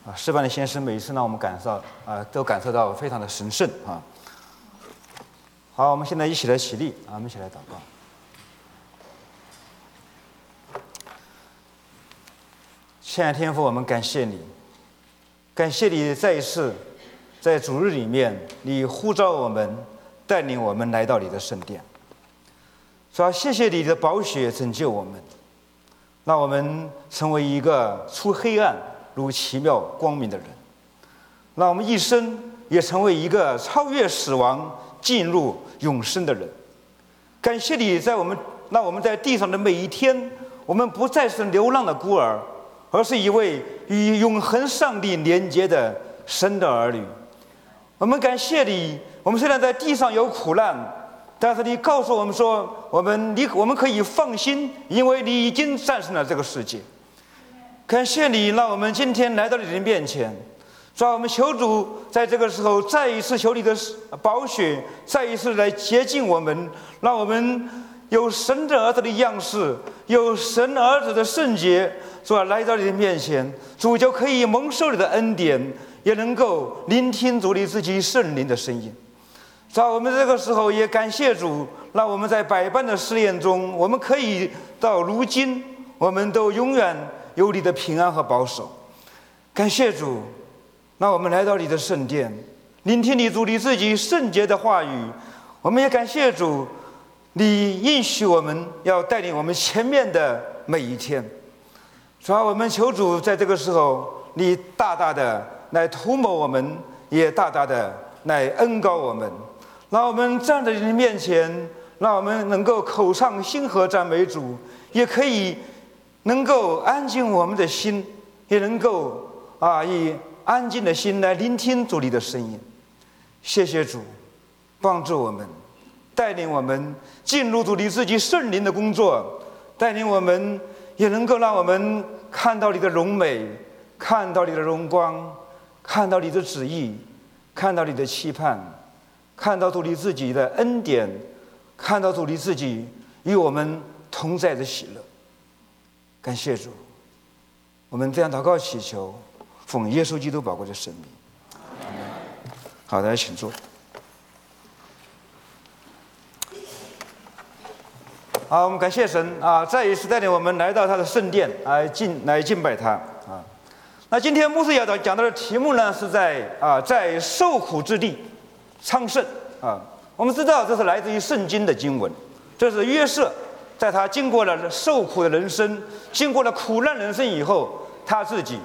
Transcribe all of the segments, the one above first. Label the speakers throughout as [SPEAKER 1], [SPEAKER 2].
[SPEAKER 1] 示范的先生每一次让我们都感受到非常的神圣啊。好，我们现在一起来起立我们一起来祷告。亲爱的天父，我们感谢你，感谢你再一次在主日里面，你呼召我们，带领我们来到你的圣殿。主要谢谢你的宝血拯救我们，让我们成为一个出黑暗如奇妙光明的人，让我们一生也成为一个超越死亡进入永生的人。感谢你让我们在地上的每一天，我们不再是流浪的孤儿，而是一位与永恒上帝连接的神的儿女。我们感谢你，我们虽然在地上有苦难，但是你告诉我们说，我们可以放心，因为你已经战胜了这个世界。感谢你，让我们今天来到你的面前。主啊，我们求主在这个时候再一次求你的宝血，再一次来洁净我们，让我们有神的儿子的样式，有神儿子的圣洁。主啊，来到你的面前，主就可以蒙受你的恩典，也能够聆听主你自己圣灵的声音。主啊，我们这个时候也感谢主，让我们在百般的试验中，我们可以到如今，我们都永远有你的平安和保守。感谢主，让我们来到你的圣殿，聆听你主你自己圣洁的话语。我们也感谢主，你应许我们要带领我们前面的每一天。主啊，我们求主在这个时候，你大大的来涂抹我们，也大大的来恩膏我们，让我们站在你的面前，让我们能够口唱心和赞美主，也可以能够安静我们的心，也能够以安静的心来聆听主你的声音。谢谢主，帮助我们，带领我们进入主你自己圣灵的工作，带领我们，也能够让我们看到你的荣美，看到你的荣光，看到你的旨意，看到你的期盼，看到主你自己的恩典，看到主你自己与我们同在的喜乐。感谢主，我们这样祷告祈求，奉耶稣基督宝贵的圣名。好，大家请坐。好，我们感谢神再一次带领我们来到他的圣殿来敬拜他那今天牧师要讲到的题目呢，是在受苦之地昌盛我们知道这是来自于圣经的经文，这是约瑟在他经过了受苦的人生，经过了苦难人生以后，他自己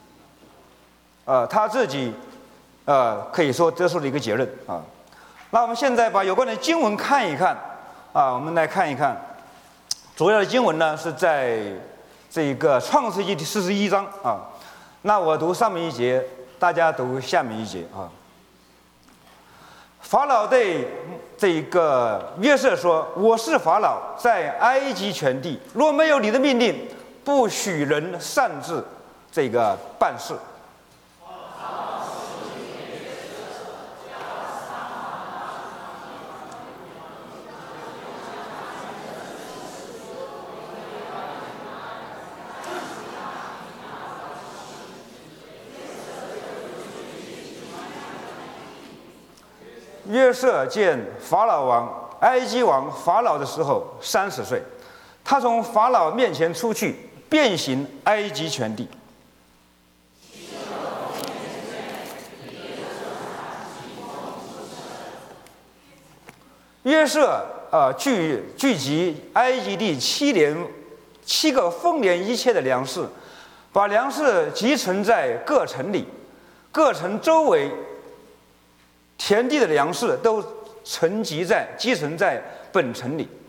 [SPEAKER 1] 可以说得出了一个结论那我们现在把有关的经文看一看我们来看一看，主要的经文呢是在这个创世纪第41章那我读上面一节，大家读下面一节法老对这个约瑟说：“我是法老，在埃及全地，若没有你的命令，不许人擅自这个办事。”约瑟见法老王、埃及王法老的时候30岁，他从法老面前出去，遍行埃及全地。约瑟聚集埃及地7个丰年一切的粮食，把粮食集存在各城里，各城周围田地的粮食都集存在本城里。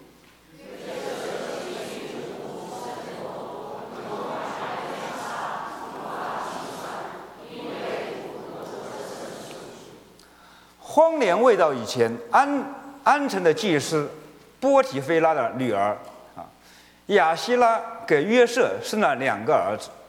[SPEAKER 1] 荒年未到以前，安城的祭司波提菲拉的女儿亚希拉给约瑟生了2个儿子。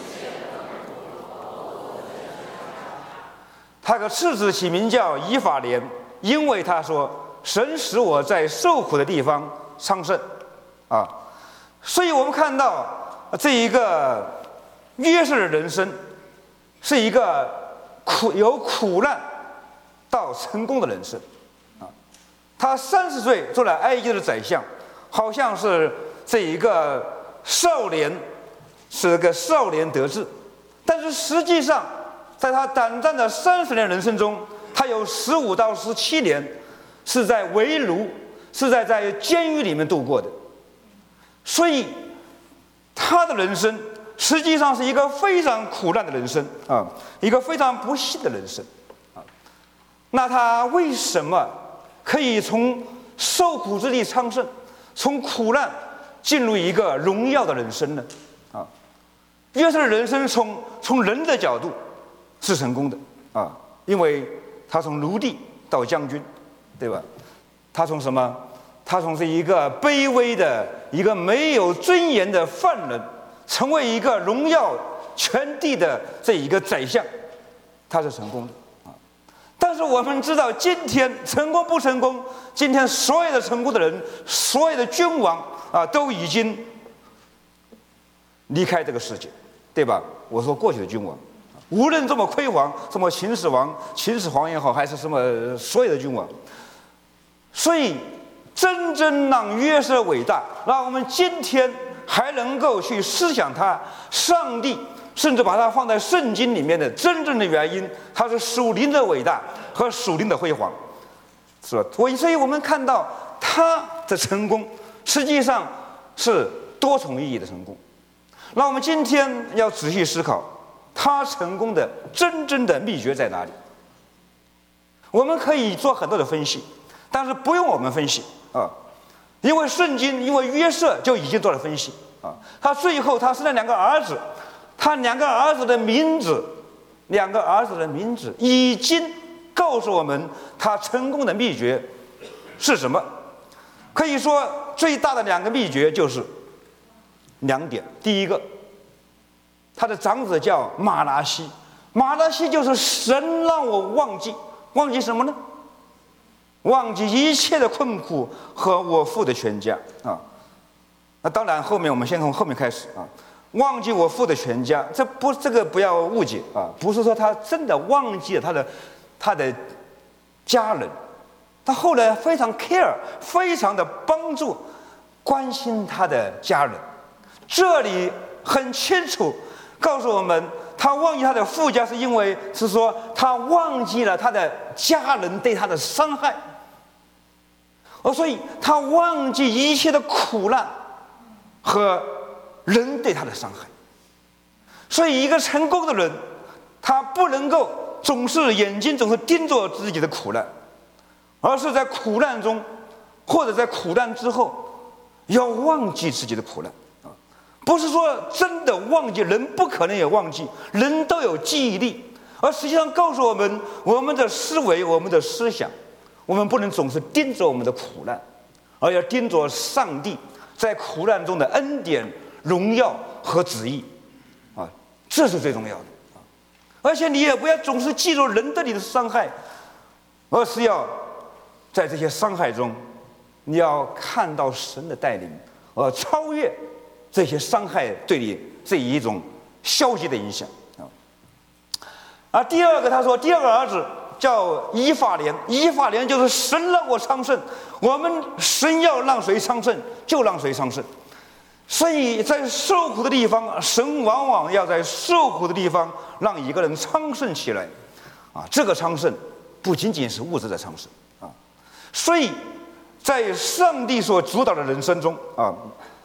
[SPEAKER 1] 他给次子起名叫以法莲， 因为他说神使我在受苦的地方昌盛啊。所以我们看到这一个约瑟的人生是一个由苦难到成功的人生啊。他30岁做了埃及的宰相，好像是这一个少年，是个少年得志，但是实际上在他短暂的30年人生中，他有15到17年是在为奴，是在监狱里面度过的。所以他的人生实际上是一个非常苦难的人生啊，一个非常不幸的人生啊。那他为什么可以从受苦之地昌盛，从苦难进入一个荣耀的人生呢？啊，约瑟的人生从人的角度是成功的啊，因为他从奴隶到将军，对吧？他从什么？他从是一个卑微的、一个没有尊严的犯人，成为一个荣耀全地的这一个宰相，他是成功的啊。但是我们知道，今天成功不成功？今天所有的成功的人，所有的君王啊，都已经离开这个世界，对吧？我说过去的君王，无论这么辉煌，什么秦始皇也好，还是什么所有的君王，所以真正让约瑟伟大，让我们今天还能够去思想他，上帝甚至把它放在圣经里面的真正的原因，它是属灵的伟大和属灵的辉煌，是吧？所以我们看到他的成功实际上是多重意义的成功。那我们今天要仔细思考，他成功的真正的秘诀在哪里？我们可以做很多的分析，但是不用我们分析啊，因为圣经，因为约瑟就已经做了分析啊。他最后他生了2个儿子，他2个儿子的名字已经告诉我们他成功的秘诀是什么。可以说最大的2个秘诀就是2点。第一个，他的长子叫马拿西，马拿西就是神让我忘记什么呢？忘记一切的困苦和我父的全家啊。那当然，后面我们先从后面开始啊。忘记我父的全家，这个不要误解啊，不是说他真的忘记了他的家人，他后来非常 care， 非常的帮助关心他的家人。这里很清楚告诉我们，他忘记他的父家是因为是说他忘记了他的家人对他的伤害，所以他忘记一切的苦难和人对他的伤害。所以一个成功的人，他不能够眼睛总是盯着自己的苦难，而是在苦难中或者在苦难之后要忘记自己的苦难。不是说真的忘记，人不可能也忘记，人都有记忆力，而实际上告诉我们，我们的思维，我们的思想，我们不能总是盯着我们的苦难，而要盯着上帝在苦难中的恩典、荣耀和旨意啊，这是最重要的。而且你也不要总是记住人对你的伤害，而是要在这些伤害中，你要看到神的带领，而超越这些伤害对你这一种消极的影响啊。第二个，他说第2个儿子叫以法莲，以法莲就是神让我昌盛，我们神要让谁昌盛就让谁昌盛。所以在受苦的地方，神往往要在受苦的地方让一个人昌盛起来啊。这个昌盛不仅仅是物质的昌盛啊。所以在上帝所主导的人生中啊，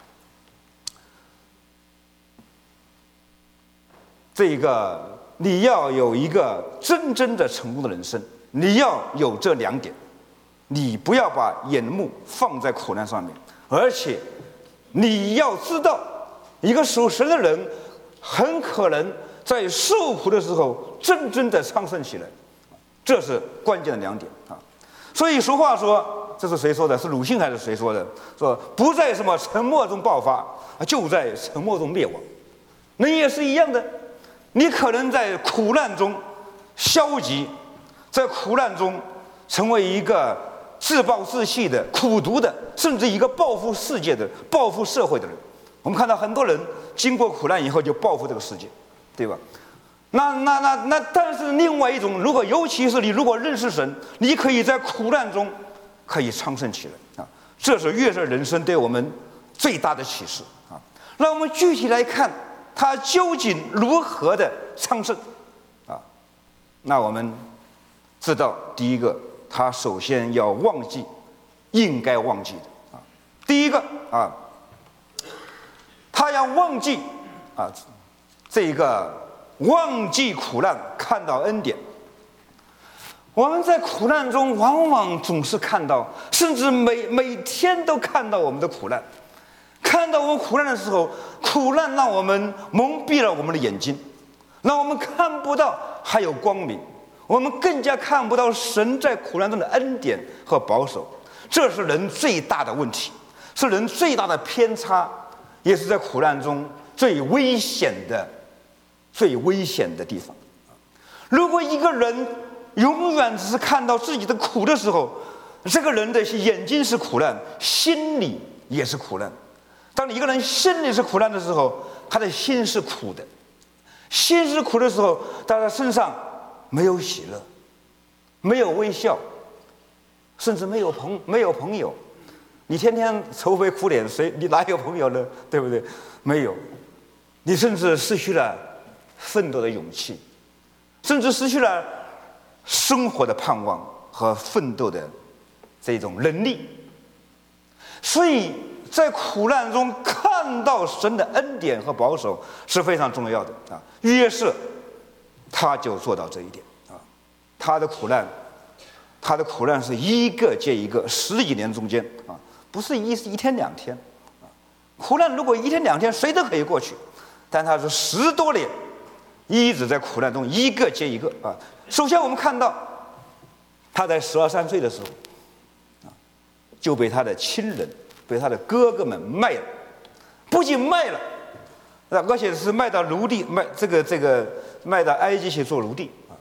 [SPEAKER 1] 这个你要有一个真正的成功的人生，你要有这2点，你不要把眼目放在苦难上面，而且你要知道，一个属神的人很可能在受苦的时候真正的昌盛起来，这是关键的2点啊。所以俗话说，这是谁说的？是鲁迅还是谁说的？说不在什么沉默中爆发，就在沉默中灭亡。人也是一样的，你可能在苦难中消极，在苦难中成为一个自暴自弃的、苦毒的，甚至一个报复世界的、报复社会的人。我们看到很多人经过苦难以后就报复这个世界，对吧？但是另外一种，尤其是你如果认识神，你可以在苦难中可以昌盛起来啊！这是约瑟人生对我们最大的启示啊！让我们具体来看他究竟如何的昌盛啊！那我们知道，第一个，他首先要忘记应该忘记的啊。第一个啊，他要忘记啊，这个忘记苦难，看到恩典。我们在苦难中往往总是看到，甚至每天都看到我们的苦难。看到我们苦难的时候，苦难让我们蒙蔽了我们的眼睛，让我们看不到还有光明，我们更加看不到神在苦难中的恩典和保守。这是人最大的问题，是人最大的偏差，也是在苦难中最危险的地方。如果一个人永远只是看到自己的苦的时候，这个人的眼睛是苦难，心里也是苦难。当一个人心里是苦难的时候，他的心是苦的。心是苦的时候，他的身上没有喜乐，没有微笑，甚至没有朋友。你天天愁眉苦脸，你哪有朋友呢？对不对？没有。你甚至失去了奋斗的勇气，甚至失去了生活的盼望和奋斗的这种能力。所以在苦难中看到神的恩典和保守是非常重要的啊。约瑟他就做到这一点啊。他的苦难是一个接一个，10几年中间啊，不是一天两天啊。苦难如果一天两天谁都可以过去，但他是10多年一直在苦难中一个接一个啊。首先我们看到他在12、13岁的时候啊，就被他的亲人、被他的哥哥们卖了，不仅卖了，而且是卖到奴隶，卖到埃及去做奴隶啊。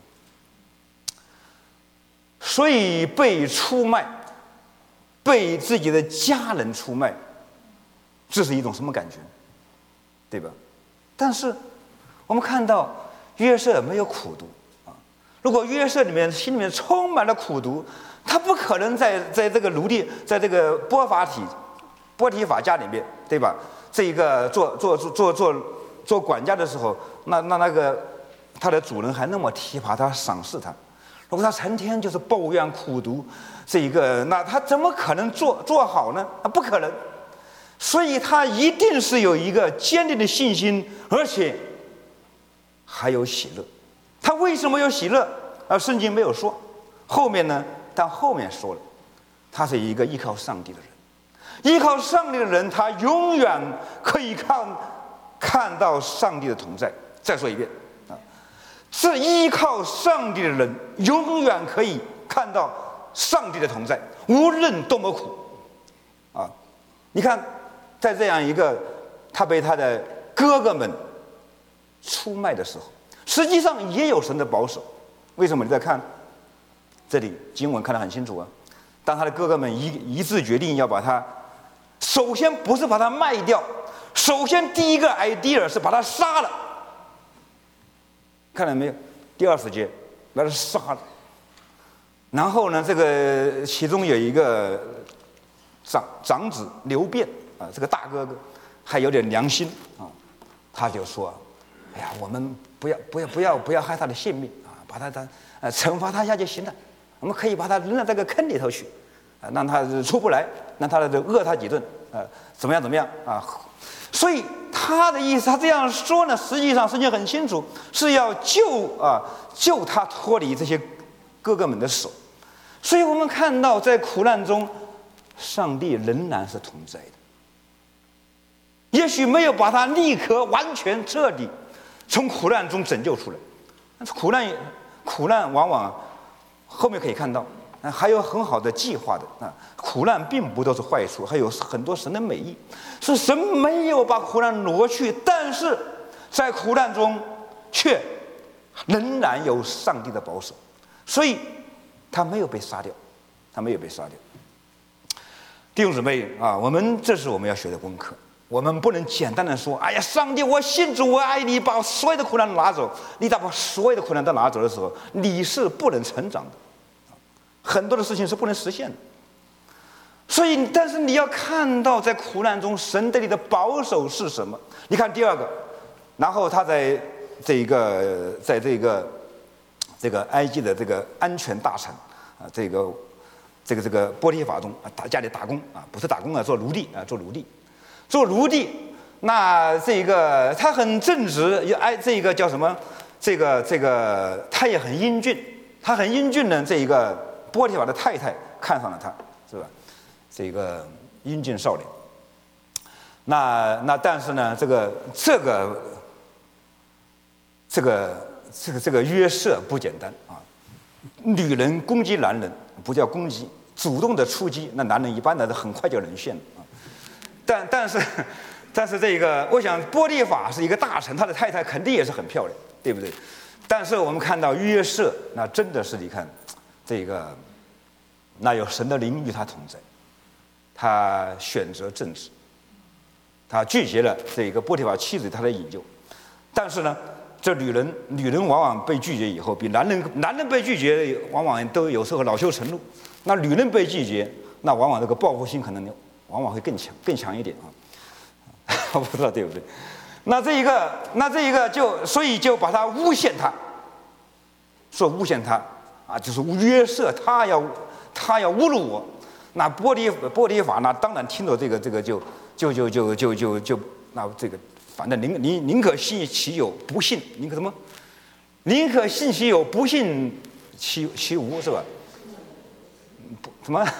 [SPEAKER 1] 所以被出卖，被自己的家人出卖，这是一种什么感觉，对吧？但是我们看到约瑟没有苦读啊。如果约瑟心里面充满了苦读，他不可能在这个奴隶，在这个波提法家里面，对吧？这一个做管家的时候，那个他的主人还那么提拔他、赏识他。如果他成天就是抱怨苦读，那他怎么可能做好呢？不可能。所以他一定是有一个坚定的信心，而且还有喜乐。他为什么有喜乐？圣经没有说。后面呢？但后面说了，他是一个依靠上帝的人。依靠上帝的人，他永远可以看到上帝的同在。再说一遍啊，是依靠上帝的人，永远可以看到上帝的同在，无论多么苦啊！你看，在这样一个他被他的哥哥们出卖的时候，实际上也有神的保守。为什么？你再看这里经文看得很清楚啊。当他的哥哥们一致决定要把他，首先不是把他卖掉，首先第一个 idea 是把他杀了。看到没有？第20节把他杀了。然后呢，这个其中有一个长子刘辩啊，这个大哥哥还有点良心啊，他就说：“哎呀，我们不要害他的性命啊，把他惩罚他一下就行了。我们可以把他扔到这个坑里头去，啊，让他出不来，让他饿他几顿，怎么样啊？”所以他的意思，他这样说呢，实际上圣经很清楚，是要救他脱离这些哥哥们的手。所以我们看到，在苦难中，上帝仍然是同在的。也许没有把他立刻完全彻底从苦难中拯救出来，但是苦难往往后面可以看到，还有很好的计划的啊。苦难并不都是坏处，还有很多神的美意，是神没有把苦难挪去，但是在苦难中却仍然有上帝的保守。所以他没有被杀掉，他没有被杀掉。弟兄姊妹啊，这是我们要学的功课。我们不能简单的说，哎呀，上帝，我信主，我爱你，把所有的苦难拿走。你把所有的苦难都拿走的时候，你是不能成长的，很多的事情是不能实现的。所以，但是你要看到，在苦难中，神对你的保守是什么？你看第二个，然后他在这个埃及的这个安全大臣啊，这个波提法中啊，家里打工啊，不是打工啊，做奴隶啊，做奴隶。那他很正直，这个叫什么？他也很英俊，呢。这一个波提法的太太看上了他，是吧？这个英俊少年。那但是呢，这个约瑟不简单啊！女人攻击男人不叫攻击，主动的出击，那男人一般的很快就沦陷了啊。但是我想波提法是一个大臣，他的太太肯定也是很漂亮，对不对？但是我们看到约瑟，那真的是你看那有神的灵与他同在，他选择正直，他拒绝了波提法妻子他的引诱。但是呢，这女人往往被拒绝以后，比男人被拒绝往往都有时候恼羞成怒，那女人被拒绝，那往往这个报复心可能往往会更强一点啊。我不知道对不对？那这一个所以就把他诬陷他，说诬陷他啊，就是约瑟他要侮辱我。那波提法呢，当然听到这个就那反正宁可信其有，不信宁可什么？宁可信其有，不信其无，是吧？什么？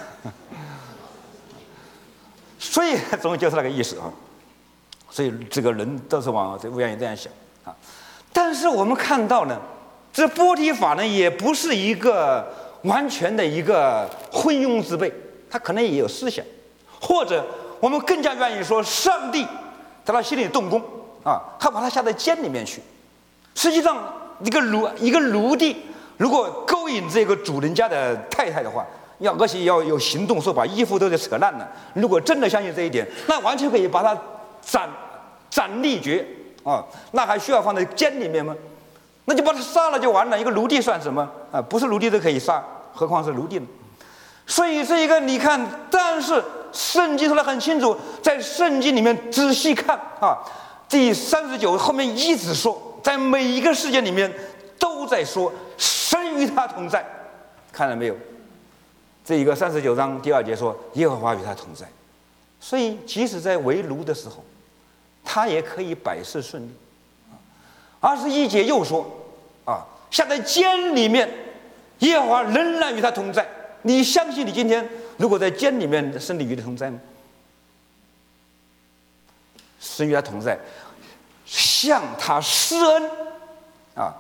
[SPEAKER 1] 所以总就是那个意思啊。所以这个人都是往这愿意这样想啊。但是我们看到呢，这波提法呢也不是一个完全的一个昏庸之辈，他可能也有思想，或者我们更加愿意说，上帝在他心里动工啊，他把他下到监里面去。实际上，一个奴隶如果勾引这个主人家的太太的话，而且要有行动，说把衣服都给扯烂了。如果真的相信这一点，那完全可以把他斩立决啊！那还需要放在监里面吗？那就把他杀了就完了。一个奴隶算什么啊？不是奴隶都可以杀，何况是奴隶呢？所以这一个你看，但是圣经说得很清楚，在圣经里面仔细看啊，第39后面一直说，在每一个事件里面都在说神与他同在，看到没有？这一个39章第2节说耶和华与他同在，所以即使在为奴的时候，他也可以百事顺利。21节又说啊，下在监里面，耶和华仍然与他同在。你相信你今天如果在监里面，神与他同在吗？神与他同在，向他施恩啊，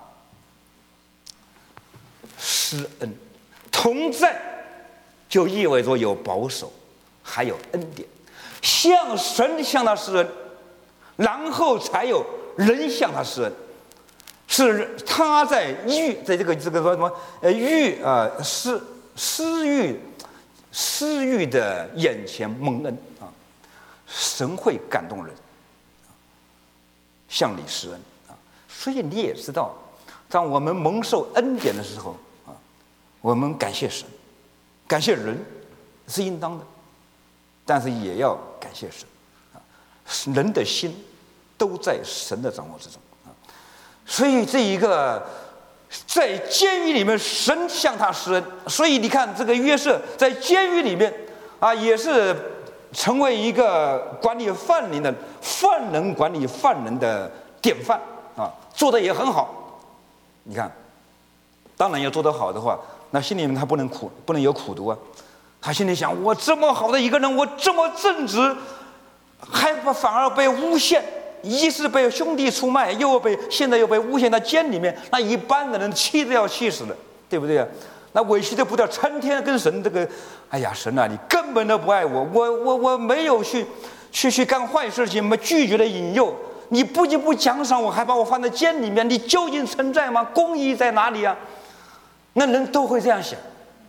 [SPEAKER 1] 施恩同在，就意味着有保守，还有恩典。神向他施恩，然后才有人向他施恩。是他在这个说什么私欲的眼前蒙恩啊，神会感动人，向你施恩啊。所以你也知道，当我们蒙受恩典的时候啊，我们感谢神，感谢人是应当的，但是也要感谢神啊。人的心都在神的掌握之中啊。所以这一个在监狱里面，神向他施恩。所以你看，这个约瑟在监狱里面啊，也是成为一个管理犯人管理犯人的典范啊，做得也很好。你看，当然要做得好的话，那心里面他不能有苦毒啊。他心里想，我这么好的一个人，我这么正直，反而被诬陷。一是被兄弟出卖，现在又被诬陷在监里面，那一般的人气都要气死了，对不对啊？那委屈的不得，成天跟神哎呀，神啊，你根本都不爱我，我没有去干坏事情，拒绝了引诱，你不仅不奖赏我，还把我放在监里面，你究竟存在吗？公义在哪里啊？那人都会这样想，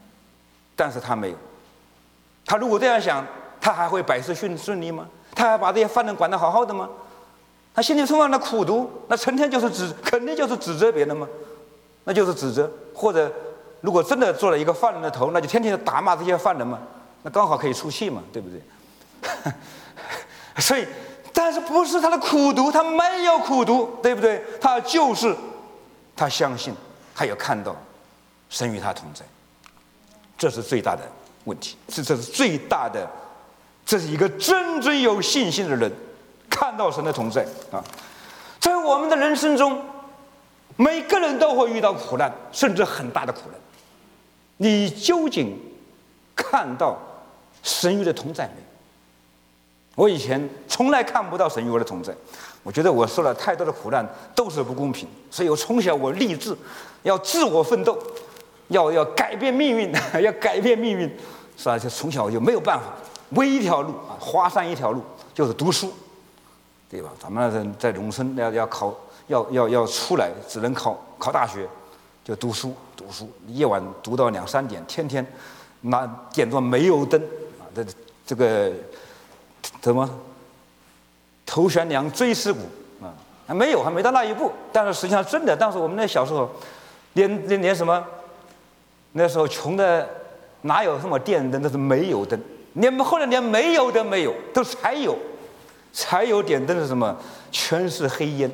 [SPEAKER 1] 但是他没有。他如果这样想，他还会百事顺利吗？他还把这些犯人管得好好的吗？他心里充满了苦毒，那成天肯定就是指责别人嘛，那就是指责。或者如果真的做了一个犯人的头，那就天天打骂这些犯人嘛，那刚好可以出气嘛，对不对？所以，但是不是他的苦毒，他没有苦毒，对不对？他就是他相信，他有看到神与他同在，这是最大的问题，这是最大的，这是一个真正有信心的人看到神的同在啊。在我们的人生中，每个人都会遇到苦难，甚至很大的苦难。你究竟看到神与的同在没有？我以前从来看不到神与我的同在，我觉得我受了太多的苦难都是不公平，所以我从小我立志要自我奋斗，要改变命运，要改变命运，是吧？就从小就没有办法，唯一一条路啊，华山一条路就是读书，对吧？咱们在农村要出来，只能考大学，就读书，夜晚读到2、3点，天天点着煤油灯啊，这个怎么头悬梁锥刺股啊？还没到那一步，但是实际上真的，当时我们那小时候，连什么，那时候穷的哪有什么电灯，都是煤油灯，后来连煤油灯没有，都柴油点灯是什么？全是黑烟。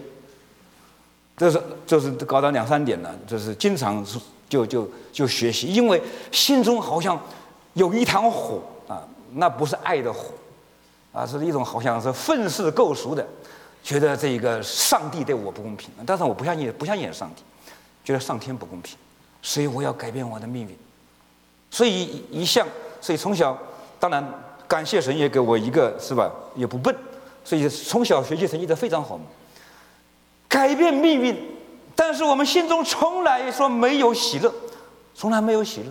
[SPEAKER 1] 就是搞到2、3点了，就是经常就学习，因为心中好像有一团火啊，那不是爱的火啊，是一种好像是愤世嫉俗的，觉得这个上帝对我不公平，但是我不相信上帝，觉得上天不公平，所以我要改变我的命运，所以从小当然感谢神也给我一个是吧，也不笨，所以从小学习成绩都非常好嘛。改变命运，但是我们心中从来说没有喜乐，从来没有喜乐。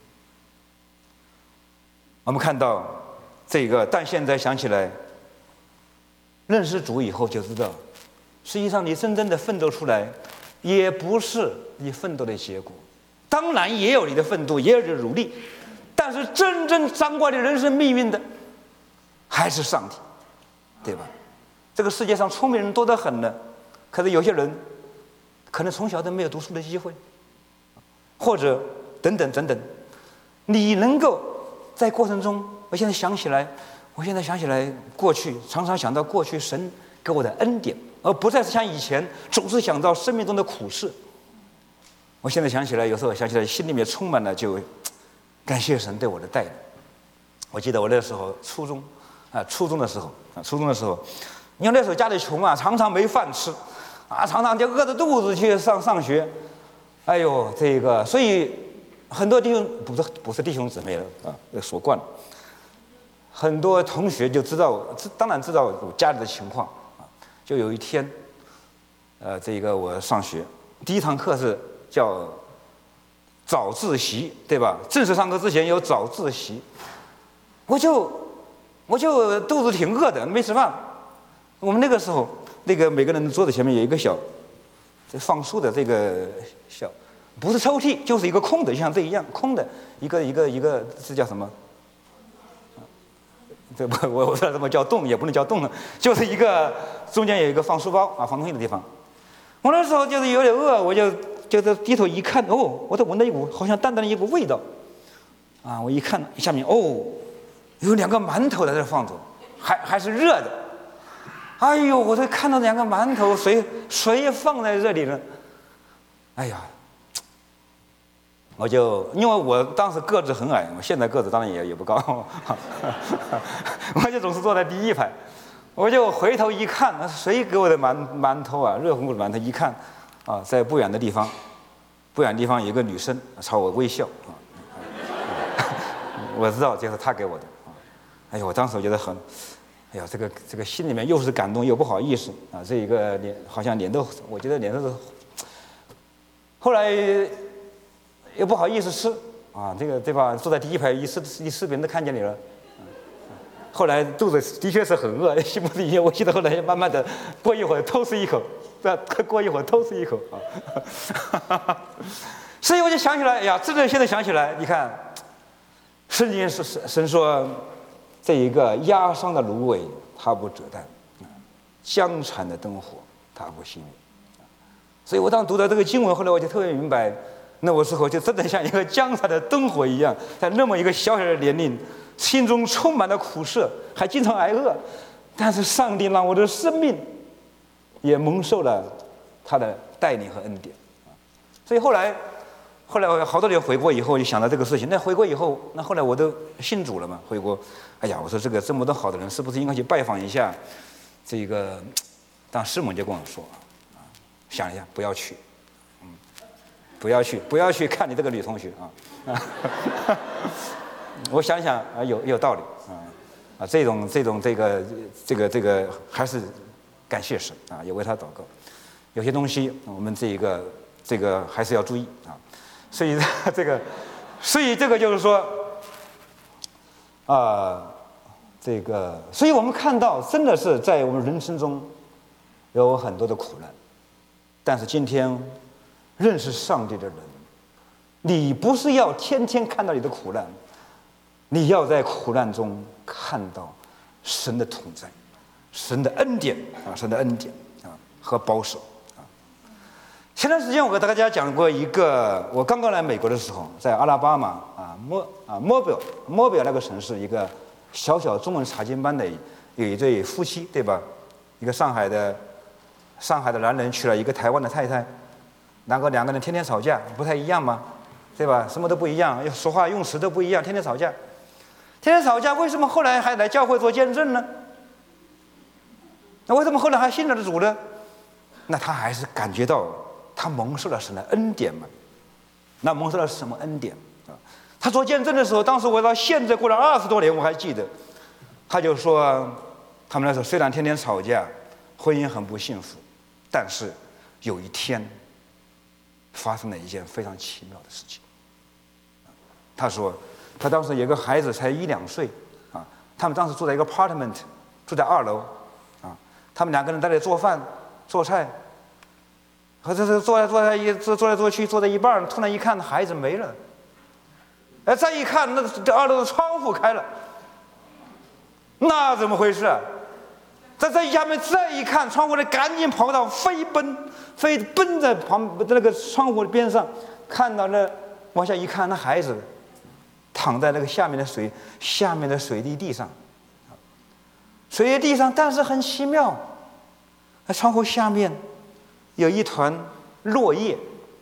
[SPEAKER 1] 我们看到这个，但现在想起来，认识主以后就知道，实际上你真正的奋斗出来，也不是你奋斗的结果，当然也有你的奋斗，也有你的努力，但是真正掌管你人生命运的，还是上帝，对吧？这个世界上聪明人多得很呢。可是有些人可能从小都没有读书的机会，或者等等，你能够在过程中，我现在想起来过去，常常想到过去神给我的恩典，而不再是像以前总是想到生命中的苦事。我现在想起来，有时候想起来，心里面充满了就感谢神对我的带领。我记得我那时候初中的时候，因为那时候家里穷啊，常常没饭吃。常常就饿着肚子去上学，哎呦，这个，所以很多弟兄不是弟兄姊妹了啊，说惯了。很多同学就当然知道我家里的情况啊。就有一天，这个我上学，第一堂课是叫早自习，对吧？正式上课之前有早自习，我就肚子挺饿的，没吃饭。我们那个时候。那个每个人的桌子前面有一个小放书的这个小，不是抽屉，就是一个空的，就像这一样空的一个，这叫什么？这我不知道怎么叫洞，也不能叫洞了，就是一个中间有一个放书包啊，放东西的地方。我那时候就是有点饿，我就是低头一看，我都闻到一股好像淡淡的一股味道，啊，我一看下面有2个馒头在这放着，还是热的。哎呦！我这看到2个馒头，谁放在这里呢？哎呀！因为我当时个子很矮，我现在个子当然也不高，我就总是坐在第一排。我就回头一看，谁给我的馒头啊？热乎乎的馒头，一看啊，在不远的地方有一个女生朝我微笑啊，我知道这是她给我的。哎呦！我当时我觉得很。哎呀，这个心里面又是感动又不好意思啊！这一个好像脸都，我觉得脸都是。后来又不好意思吃啊，这个对吧？坐在第一排一吃，别人都看见你了。后来肚子的确是很饿，心不是一样。我记得后来慢慢的，过一会儿偷吃一口，啊。所以我就想起来，哎呀，真的现在想起来，你看， 圣经是神说，这一个压伤的芦苇它不折断，江残的灯火它不熄灭。所以我当读到这个经文，后来我就特别明白，那我时候就真的像一个江残的灯火一样，在那么一个小小的年龄，心中充满了苦涩，还经常挨饿，但是上帝让我的生命也蒙受了他的带领和恩典。所以后来我好多年回国以后，就想到这个事情。那回国以后，那后来我都信主了嘛，回国，哎呀，我说这么多好的人，是不是应该去拜访一下？这个，当师母就跟我说，想一下，不要去，不要去看你这个女同学啊。我想想啊，有道理啊，这个还是感谢神啊，也为他祷告。有些东西我们这个还是要注意啊。所以这个就是说，所以我们看到，真的是在我们人生中有很多的苦难，但是今天认识上帝的人，你不是要天天看到你的苦难，你要在苦难中看到神的同在，神的恩典和保守。前段时间我给大家讲过一个，我刚刚来美国的时候，在阿拉巴马莫比尔那个城市，一个小小中文查经班的有一对夫妻，对吧？一个上海的男人娶了一个台湾的太太，两个人天天吵架，不太一样吗？对吧？什么都不一样，说话用词都不一样，天天吵架，为什么后来还来教会做见证呢？那为什么后来还信了主呢？那他还是感觉到他蒙受了神的恩典嘛。那蒙受了什么恩典啊？他做见证的时候，当时我到现在过了20多年，我还记得，他就说，他们那时候虽然天天吵架，婚姻很不幸福，但是有一天发生了一件非常奇妙的事情。他说，他当时有个孩子才1、2岁啊，他们当时住在一个 apartment， 住在2楼啊，他们2个人在那里做饭做菜。和这坐来坐去，坐在一半，突然一看，孩子没了。再一看，那这2楼的窗户开了，那怎么回事啊？在下面再一看，窗户里赶紧跑到飞奔在那个窗户的边上，看到那往下一看，那孩子躺在那个下面的水地上，但是很奇妙，那窗户下面有一团落叶，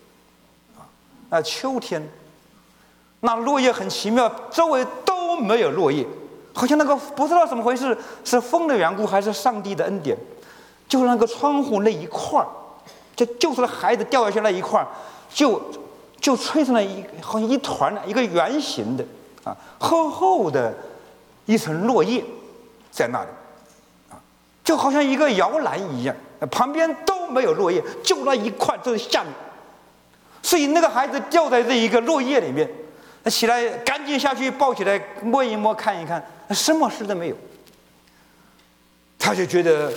[SPEAKER 1] 秋天，那落叶很奇妙，周围都没有落叶，好像那个不知道怎么回事，是风的缘故还是上帝的恩典，就是那个窗户那一块，就是孩子掉下去那一块，就吹成了好像一团一个圆形的厚厚的一层落叶在那里就好像一个摇篮一样，旁边都没有落叶，就那一块就是下面。所以那个孩子掉在这一个落叶里面，起来赶紧下去抱起来摸一摸看一看，什么事都没有。他就觉得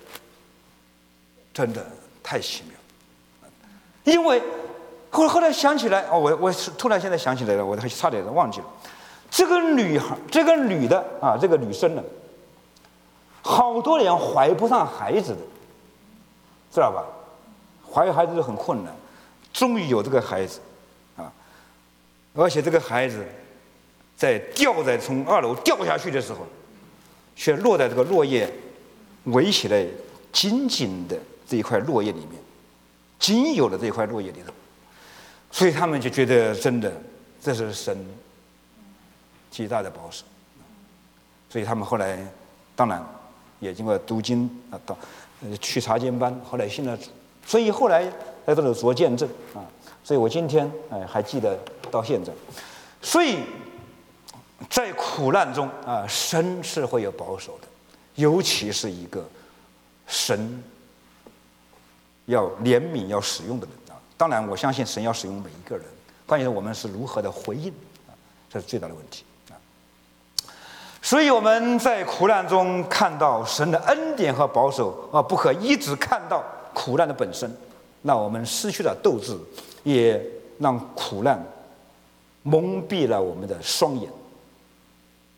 [SPEAKER 1] 真的太奇妙，因为后来想起来我突然现在想起来了，我差点忘记了，这个女的这个女生呢，好多年怀不上孩子的，知道吧？怀孩子就很困难，终于有这个孩子而且这个孩子从2楼掉下去的时候，却落在这个落叶围起来紧紧的这一块落叶里面，仅有的这一块落叶里头，所以他们就觉得真的这是神极大的保守，所以他们后来当然也经过读经去查经班，后来信了主，所以后来在这里做见证所以我今天还记得到现在。所以在苦难中神是会有保守的，尤其是一个神要怜悯要使用的人当然我相信神要使用每一个人，关键是我们是如何的回应这是最大的问题所以我们在苦难中看到神的恩典和保守不可一直看到苦难的本身，那我们失去了斗志，也让苦难蒙蔽了我们的双眼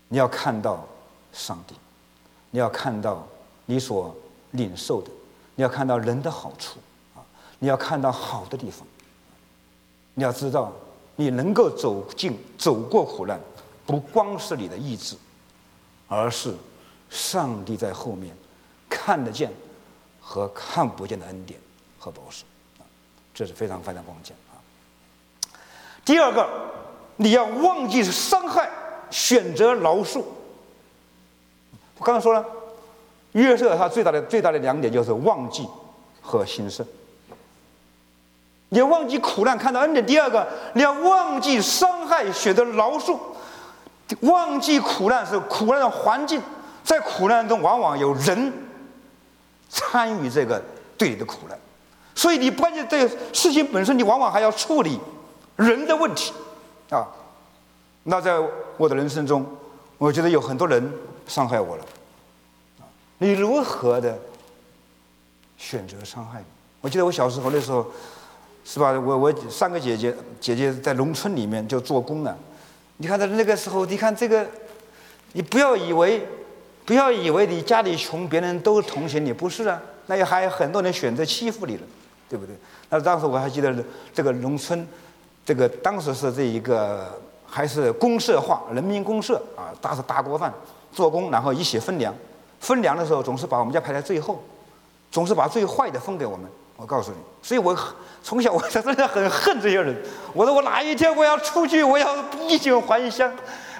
[SPEAKER 1] 你要看到上帝，你要看到你所领受的，你要看到人的好处啊，你要看到好的地方。你要知道，你能够走过苦难，不光是你的意志，而是上帝在后面看得见和看不见的恩典和保守，这是非常非常关键啊。第二个，你要忘记伤害，选择饶恕。我刚才说了，约瑟他最大的两点就是忘记和兴盛。你要忘记苦难，看到恩典。第二个，你要忘记伤害，选择饶恕。忘记苦难是苦难的环境，在苦难中往往有人参与这个对你的苦难，所以你不单单这个事情本身，你往往还要处理人的问题啊。那在我的人生中，我觉得有很多人伤害我了，你如何的选择伤害？我记得我小时候的时候，是吧？我三个姐姐在农村里面就做工啊。你看在那个时候，你看这个，你不要以为你家里穷，别人都同情你，不是啊？那也还有很多人选择欺负你了，对不对？那当时我还记得这个农村，这个当时是这一个还是公社化，人民公社啊，大锅饭做工，然后一起分粮。分粮的时候总是把我们家排在最后，总是把最坏的分给我们。我告诉你，所以我从小我真的很恨这些人。我说我哪一天我要出去，我要衣锦还乡。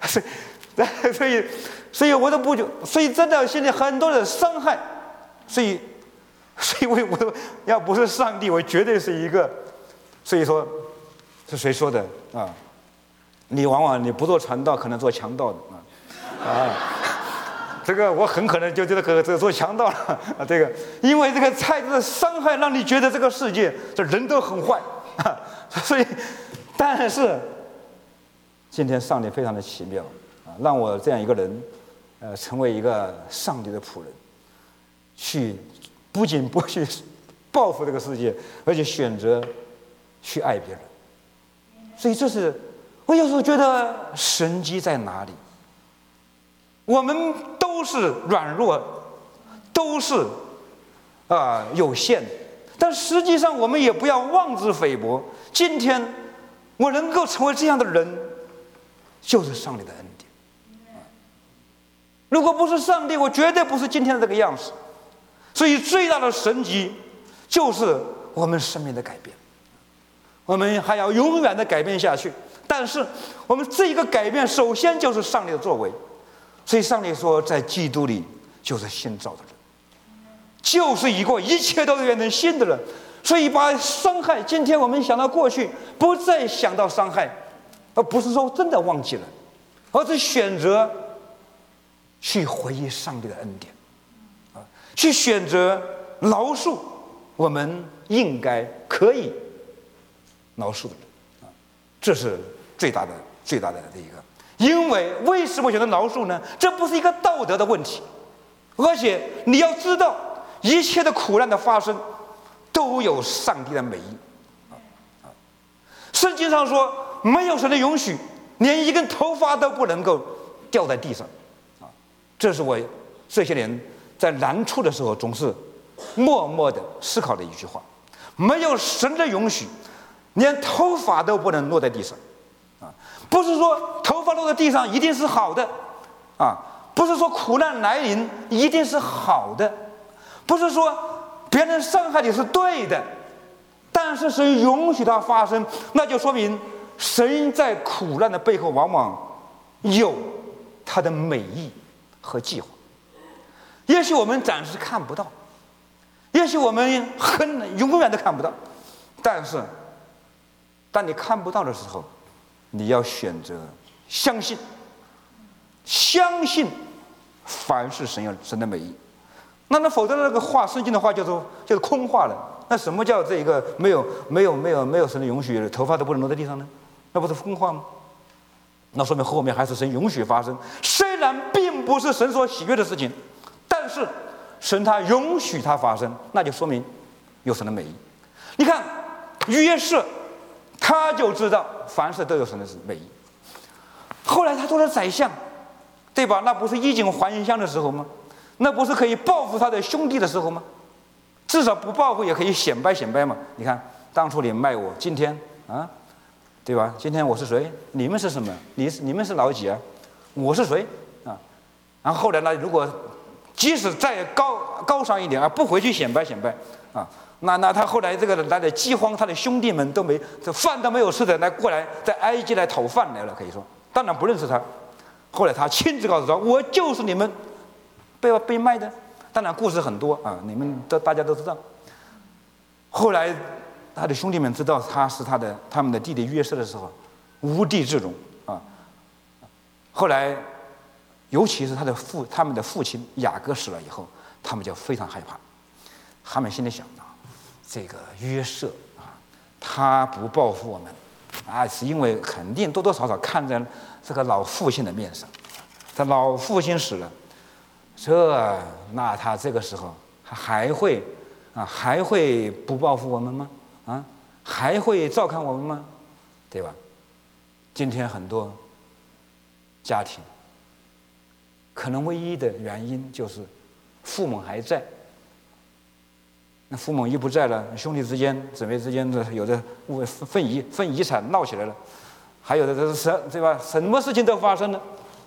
[SPEAKER 1] 所以我都不就，所以真的现在很多人伤害，所以我要不是上帝，我绝对是一个。所以说，是谁说的啊？你往往你不做传道，可能做强盗的啊。这个我很可能就这个做强盗了啊！这个，因为这个太多的伤害，让你觉得这个世界这人都很坏啊！所以，但是今天上帝非常的奇妙啊，让我这样一个人，成为一个上帝的仆人，不仅不去报复这个世界，而且选择去爱别人。所以这是我有时候觉得神迹在哪里？我们都是软弱，都是有限的，但实际上我们也不要妄自菲薄。今天我能够成为这样的人，就是上帝的恩典。如果不是上帝，我绝对不是今天的这个样子。所以最大的神迹就是我们生命的改变，我们还要永远的改变下去。但是我们这一个改变，首先就是上帝的作为。所以上帝说，在基督里就是新造的人，就是一个一切都变成新的人。所以把伤害，今天我们想到过去，不再想到伤害，而不是说真的忘记了，而是选择去回忆上帝的恩典，去选择饶恕我们应该可以饶恕的人，这是最大的这一个。因为什么选择饶恕呢？这不是一个道德的问题，而且你要知道，一切的苦难的发生都有上帝的美意。圣经上说，没有神的允许，连一根头发都不能够掉在地上。这是我这些年在难处的时候总是默默的思考的一句话：没有神的允许，连头发都不能落在地上。不是说头发落在地上一定是好的啊，不是说苦难来临一定是好的，不是说别人伤害你是对的，但是神允许它发生，那就说明神在苦难的背后往往有他的美意和计划。也许我们暂时看不到，也许我们永远都看不到，但是当你看不到的时候，你要选择相信凡是神的美意。那否则那个话，圣经的话就是空话了。那什么叫这个没有神的允许，头发都不能落在地上呢？那不是空话吗？那说明后面还是神允许发生，虽然并不是神所喜悦的事情，但是神他允许它发生，那就说明有神的美意。你看约瑟，他就知道凡事都有神的美意。后来他做了宰相， 对吧？那不是衣锦还乡的时候吗？那不是可以报复他的兄弟的时候吗？至少不报复也可以显摆显摆嘛。你看，当初你卖我，今天啊，对吧？今天我是谁？你们是什么？你们是老几啊？我是谁啊？然后后来呢，如果即使再高尚一点啊，不回去显摆显摆啊，那他后来这个来的饥荒，他的兄弟们这饭都没有吃的过来，在埃及来讨饭来了，可以说，当然不认识他。后来他亲自告诉他，我就是你们被卖的。当然故事很多啊，你们大家都知道。后来他的兄弟们知道他是他们的弟弟约瑟的时候，无地自容啊。后来尤其是他们的父亲雅各死了以后，他们就非常害怕。他们心里想啊，这个约瑟啊，他不报复我们啊，是因为肯定多多少少看在这个老父亲的面上。他老父亲死了，那他这个时候还会不报复我们吗？啊，还会照看我们吗？对吧？今天很多家庭可能唯一的原因就是父母还在，那父母一不在了，兄弟之间、姊妹之间的有的分遗产闹起来了，还有的这是对吧？什么事情都发生了。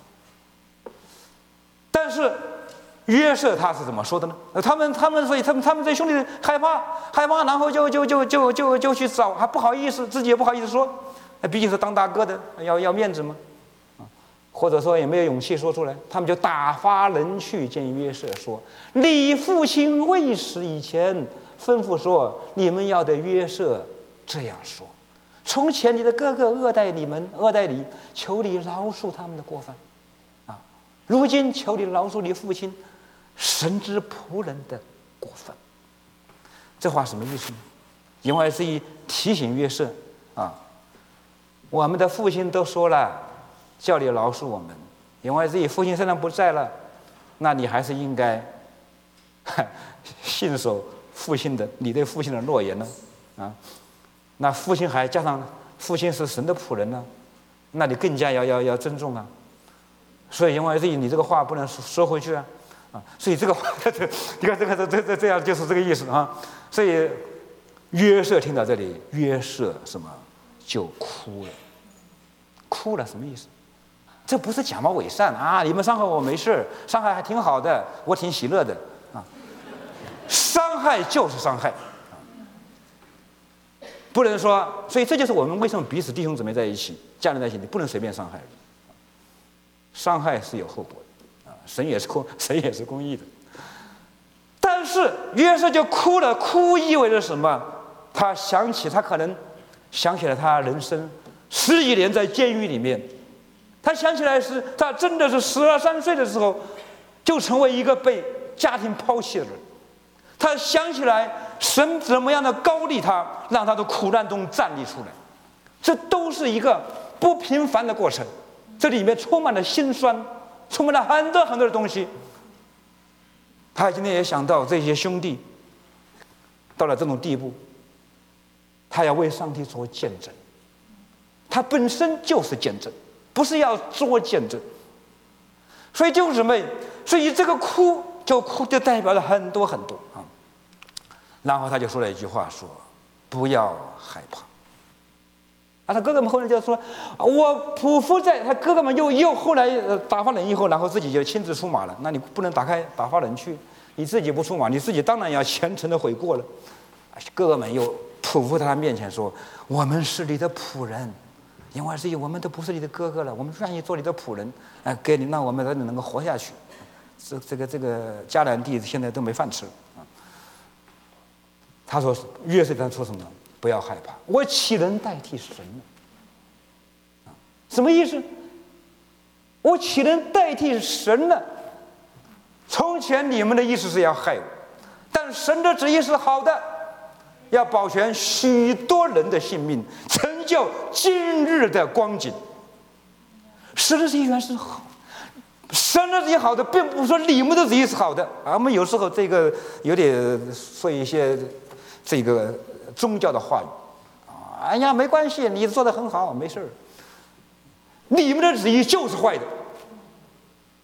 [SPEAKER 1] 但是约瑟他是怎么说的呢？所以他们这兄弟害怕，然后就去找，还不好意思，自己也不好意思说，毕竟是当大哥的，要面子嘛，或者说也没有勇气说出来，他们就打发人去见约瑟，说：“你父亲未死以前，吩咐说你们要对约瑟这样说：从前你的哥哥恶待你，求你饶恕他们的过犯。如今求你饶恕你父亲神之仆人的过犯。”这话什么意思呢？因为是一提醒约瑟啊，我们的父亲都说了，叫你饶恕我们。因为自己父亲虽然不在了，那你还是应该信守你对父亲的诺言呢啊。那父亲还加上父亲是神的仆人呢，那你更加要尊重啊。所以因为你这个话不能说回去啊，所以这个话，你看这样就是这个意思啊。所以约瑟听到这里，约瑟什么就哭了什么意思？这不是假冒伪善啊！你们伤害我没事，伤害还挺好的，我挺喜乐的啊。伤害就是伤害，不能说，所以这就是我们为什么彼此弟兄姊妹在一起、家人在一起，你不能随便伤害人。伤害是有后果的啊，神也是公义的。但是约瑟就哭了，哭意味着什么？他可能想起了他人生10几年在监狱里面，他想起来是他真的是12、13岁的时候就成为一个被家庭抛弃的人。他想起来神怎么样的高立他，让他从苦难中站立出来，这都是一个不平凡的过程。这里面充满了辛酸，充满了很多很多的东西。他今天也想到这些兄弟到了这种地步，他要为上帝做见证，他本身就是见证，不是要做见证。所以弟兄姊妹，所以这个哭就代表了很多很多啊。然后他就说了一句话，说：“不要害怕。”他哥哥们后来就说：“我匍匐在。”他哥哥们又后来打发人以后，然后自己就亲自出马了。那你不能打发人去，你自己不出马，你自己当然要虔诚的悔过了。哥哥们又匍匐在他面前说：“我们是你的仆人，因为我们都不是你的哥哥了，我们愿意做你的仆人，给你，让我们能够活下去。这个迦南地现在都没饭吃啊。”他说：“约瑟他说什么？不要害怕，我岂能代替神呢？”什么意思？我岂能代替神呢？从前你们的意思是要害我，但神的旨意是好的，要保全许多人的性命，成就今日的光景。神的旨意原是好，神的旨意好的，并不是说你们的旨意是好的。我们有时候这个有点说一些这个宗教的话语，哎呀，没关系，你做得很好，没事儿。你们的旨意就是坏的，神的旨意原是好的，要保全许多人的性命，成就今日的光景。神的旨意好的，并不是说你们的旨意是好的。我们有时候这个有点说一些这个宗教的话语，哎呀，没关系，你做得很好，没事儿。你们的旨意就是坏的。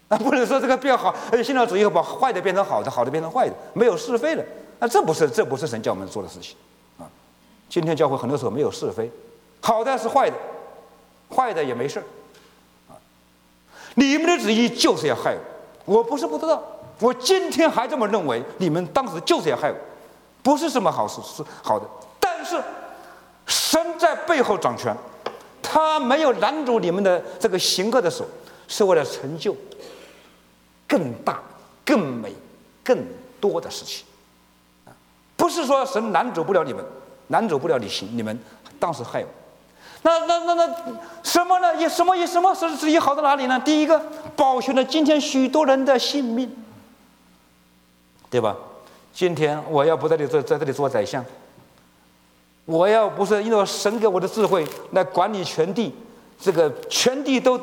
[SPEAKER 1] 不能说这个变好，新教主义把坏的变成好的，好的变成坏的，没有是非了。这不是神叫我们做的事情啊。今天教会很多时候没有是非，好的是坏的，坏的也没事啊。你们的旨意就是要害我，我不是不知道，我今天还这么认为，你们当时就是要害我，不是什么好事，是好的。但是神在背后掌权，他没有拦住你们的这个行恶的手，是为了成就更大、更美、更多的事情。不是说神拦阻不了你们，拦阻不了你们当时害我。那什么呢？什么是旨意好在哪里呢？第一个，保全了今天许多人的性命，对吧？今天我要不在这里做宰相，我要不是因为神给我的智慧来管理全地，这个全地都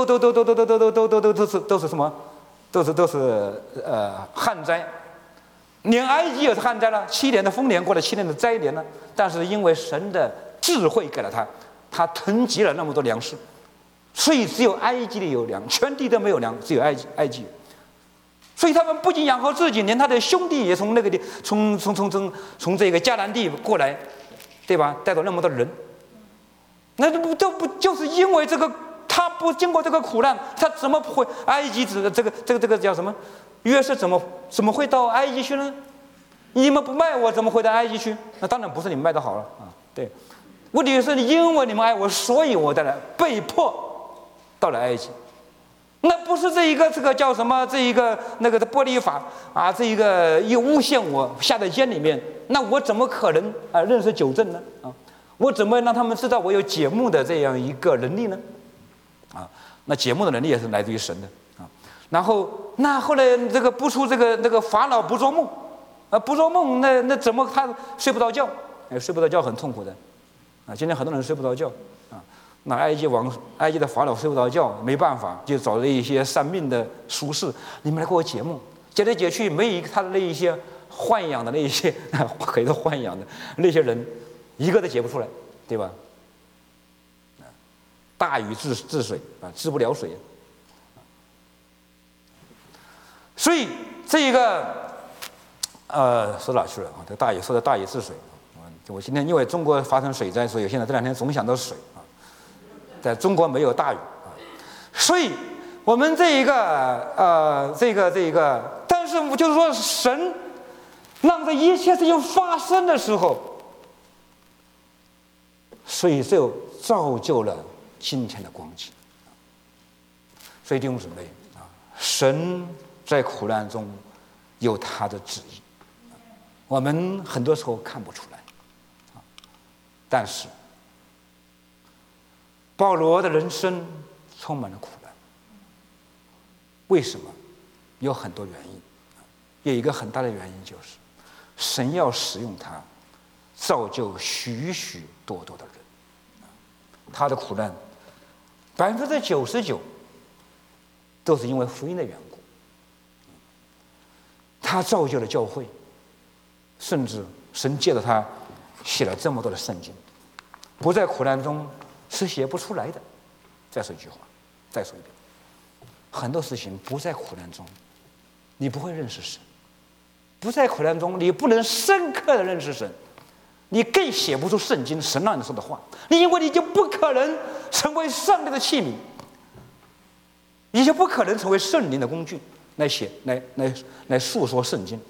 [SPEAKER 1] 是什么？都是旱灾，连埃及也是旱灾了，7年的丰年过了7年的灾年了。但是因为神的智慧给了他囤积了那么多粮食，所以只有埃及里有粮，全地都没有粮，只有埃及。所以他们不仅养活自己，连他的兄弟也从那个地从这个迦南地过来，对吧？带走那么多人，那都不就是因为这个？他不经过这个苦难，他怎么会埃及这个叫什么？约瑟怎么会到埃及去呢？你们不卖我，怎么会到埃及去？那当然不是你们卖的好了啊，对。问题是因为你们爱我，所以我被迫到了埃及。那不是这个叫什么？这一个那个的波利法啊，这一个又诬陷我下在监里面，那我怎么可能认识九正呢？啊，我怎么让他们知道我有解梦的这样一个能力呢？啊，那解梦的能力也是来自于神的啊。然后那后来这个不出那个法老不做梦，不做梦，那怎么他睡不着觉？睡不着觉很痛苦的啊。今天很多人睡不着觉啊。那埃及的法老睡不着觉，没办法，就找了一些算命的术士，你们来给我解梦，解来解去，没一个他的那一些豢养的那一些可以说豢养的那些人，一个都解不出来，对吧？大禹治水啊，治不了水。所以这一个说哪去了啊？这大禹说的大禹治水，我今天因为中国发生水灾，所以现在这2天总想到水啊。在中国没有大禹啊，所以我们这一个，但是我就是说，神让这一切事情发生的时候，所以就造就了今天的光景。所以弟兄姊妹啊，神在苦难中有他的旨意，我们很多时候看不出来，但是保罗的人生充满了苦难，为什么？有很多原因，有一个很大的原因就是神要使用他造就许许多多的人。他的苦难99%都是因为福音的缘故。他造就了教会，甚至神借着他写了这么多的圣经，不在苦难中是写不出来的。再说一句话，再说一遍，很多事情不在苦难中，你不会认识神；不在苦难中，你不能深刻的认识神，你更写不出圣经神让你说的话。因为你就不可能成为上帝的器皿，你就不可能成为圣灵的工具来诉说圣经。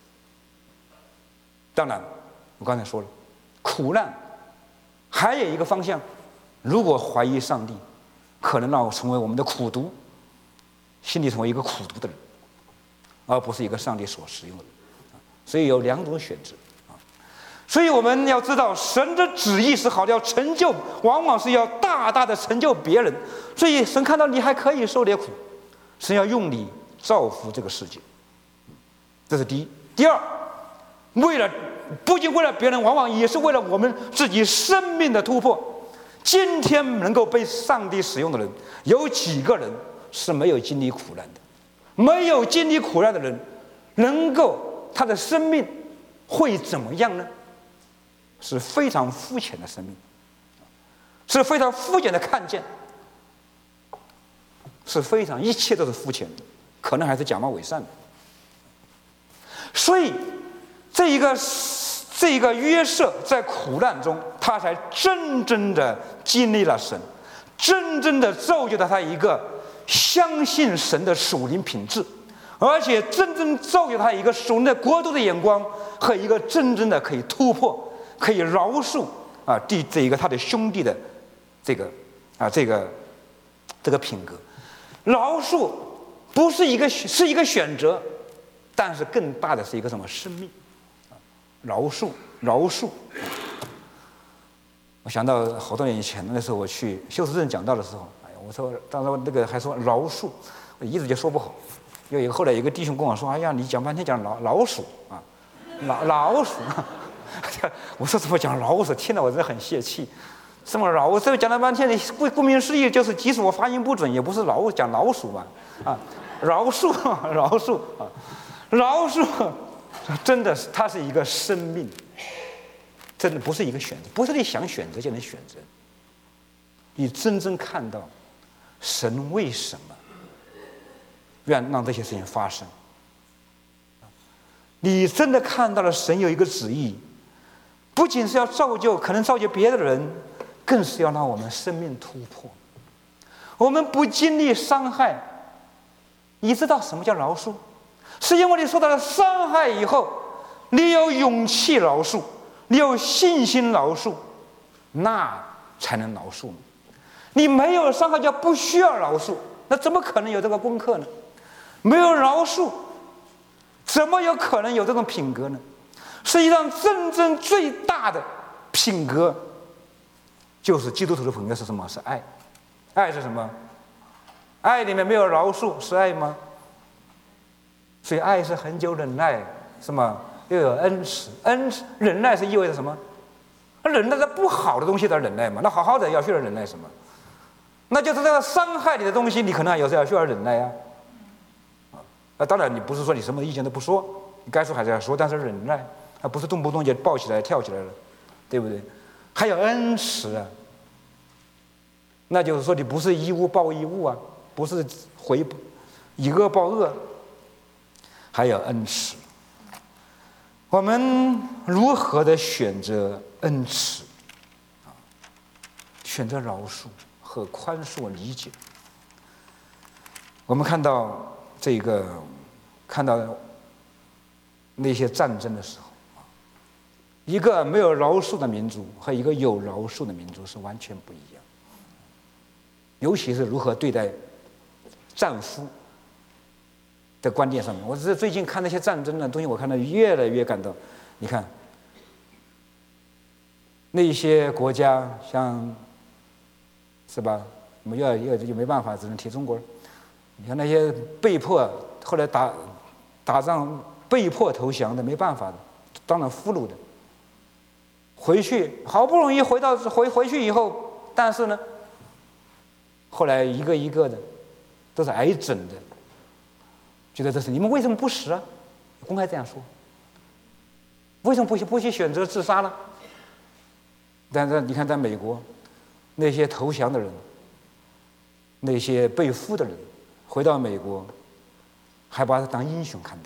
[SPEAKER 1] 当然，我刚才说了，苦难还有一个方向，如果怀疑上帝，可能让我成为我们的苦毒，心里成为一个苦毒的人，而不是一个上帝所使用的人。所以有2种选择。所以我们要知道，神的旨意是好的，要成就，往往是要大大的成就别人。所以神看到你还可以受点苦，神要用你造福这个世界。这是第一。第二，不仅为了别人，往往也是为了我们自己生命的突破。今天能够被上帝使用的人，有几个人是没有经历苦难的？没有经历苦难的人，能够他的生命会怎么样呢？是非常肤浅的生命，是非常肤浅的看见。 是非常，一切都是肤浅的，可能还是假冒伪善的。所以，这一个约瑟在苦难中，他才真正的经历了神，真正的造就了他一个相信神的属灵品质，而且真正造就他一个属灵的国度的眼光和一个真正的可以突破、可以饶恕他的兄弟的这个品格。饶恕不是一个选择，但是更大的是一个什么生命？饶恕。我想到好多年以前，那时候我去休斯顿讲道的时候，我说当时那个还说饶恕，我一直就说不好。后来有一个弟兄跟我说：“哎呀，你讲半天讲老鼠啊，老鼠。”我说怎么讲老鼠？听得我真的很泄气。什么饶？我这讲了半天，顾名思义就是，即使我发音不准，也不是讲老鼠嘛，饶恕，真的是它是一个生命，真的不是一个选择，不是你想选择就能选择。你真正看到神为什么愿让这些事情发生，你真的看到了神有一个旨意，不仅是要可能造就别的人。更是要让我们生命突破。我们不经历伤害，你知道什么叫饶恕？是因为你受到了伤害以后，你有勇气饶恕，你有信心饶恕，那才能饶恕。你没有伤害就不需要饶恕，那怎么可能有这个功课呢？没有饶恕，怎么有可能有这种品格呢？实际上，真正最大的品格。就是基督徒的品格是什么？是爱。爱是什么？爱里面没有饶恕，是爱吗？所以爱是恒久忍耐，什么？又有恩慈。忍耐是意味着什么？忍耐的不好的东西的忍耐嘛。那好好的要需要忍耐什么？那就是这个伤害你的东西，你可能有时候要需要忍耐啊。当然，你不是说你什么意见都不说，你该说还是要说，但是忍耐，不是动不动就抱起来跳起来了，对不对？还有恩慈啊，那就是说你不是以物报以物啊，不是以恶报恶，还有恩慈。我们如何的选择恩慈选择饶恕和宽恕理解？我们看到那些战争的时候，一个没有饶恕的民族和一个有饶恕的民族是完全不一样，尤其是如何对待战夫的观点上面。我只是最近看那些战争的东西，我看到越来越感到，你看那些国家像，是吧？我们又没办法，只能提中国。你看那些被迫后来打仗被迫投降的，没办法的，当了俘虏的。回去好不容易回去以后，但是呢，后来一个一个的都是癌症的，觉得这是你们为什么不死啊？公开这样说，为什么不去选择自杀呢？但是你看，在美国，那些投降的人，那些被俘的人，回到美国，还把他当英雄看待。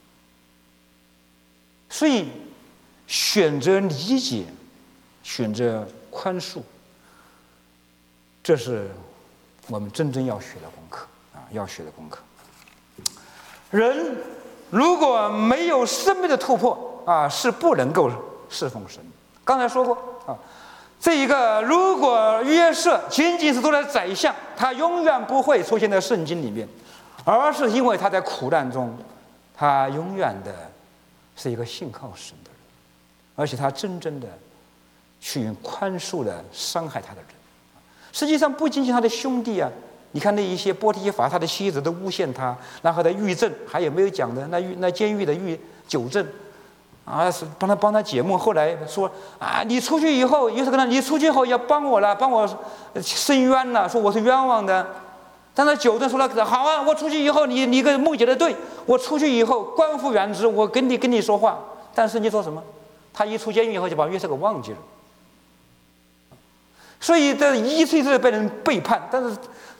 [SPEAKER 1] 所以，选择理解，选择宽恕，这是我们真正要学的功课啊！要学的功课。人如果没有生命的突破啊，是不能够侍奉神。刚才说过啊，这一个如果约瑟仅仅是做了宰相，他永远不会出现在圣经里面，而是因为他在苦难中，他永远的是一个信靠神的人，而且他真正的去宽恕了伤害他的人。实际上不仅仅他的兄弟啊，你看那一些波提乏他的妻子都诬陷他，然后的狱政还有没有讲的那监狱的纠正啊，是帮他解梦。后来说啊，你出去以后，约瑟跟他，你出去以后要帮我了，帮我伸冤了，说我是冤枉的。但是纠正说了，好啊，我出去以后，你个梦解的对，我出去以后官复原职，我跟你说话。但是你说什么？他一出监狱以后就把约瑟给忘记了。所以这一次被人背叛，但是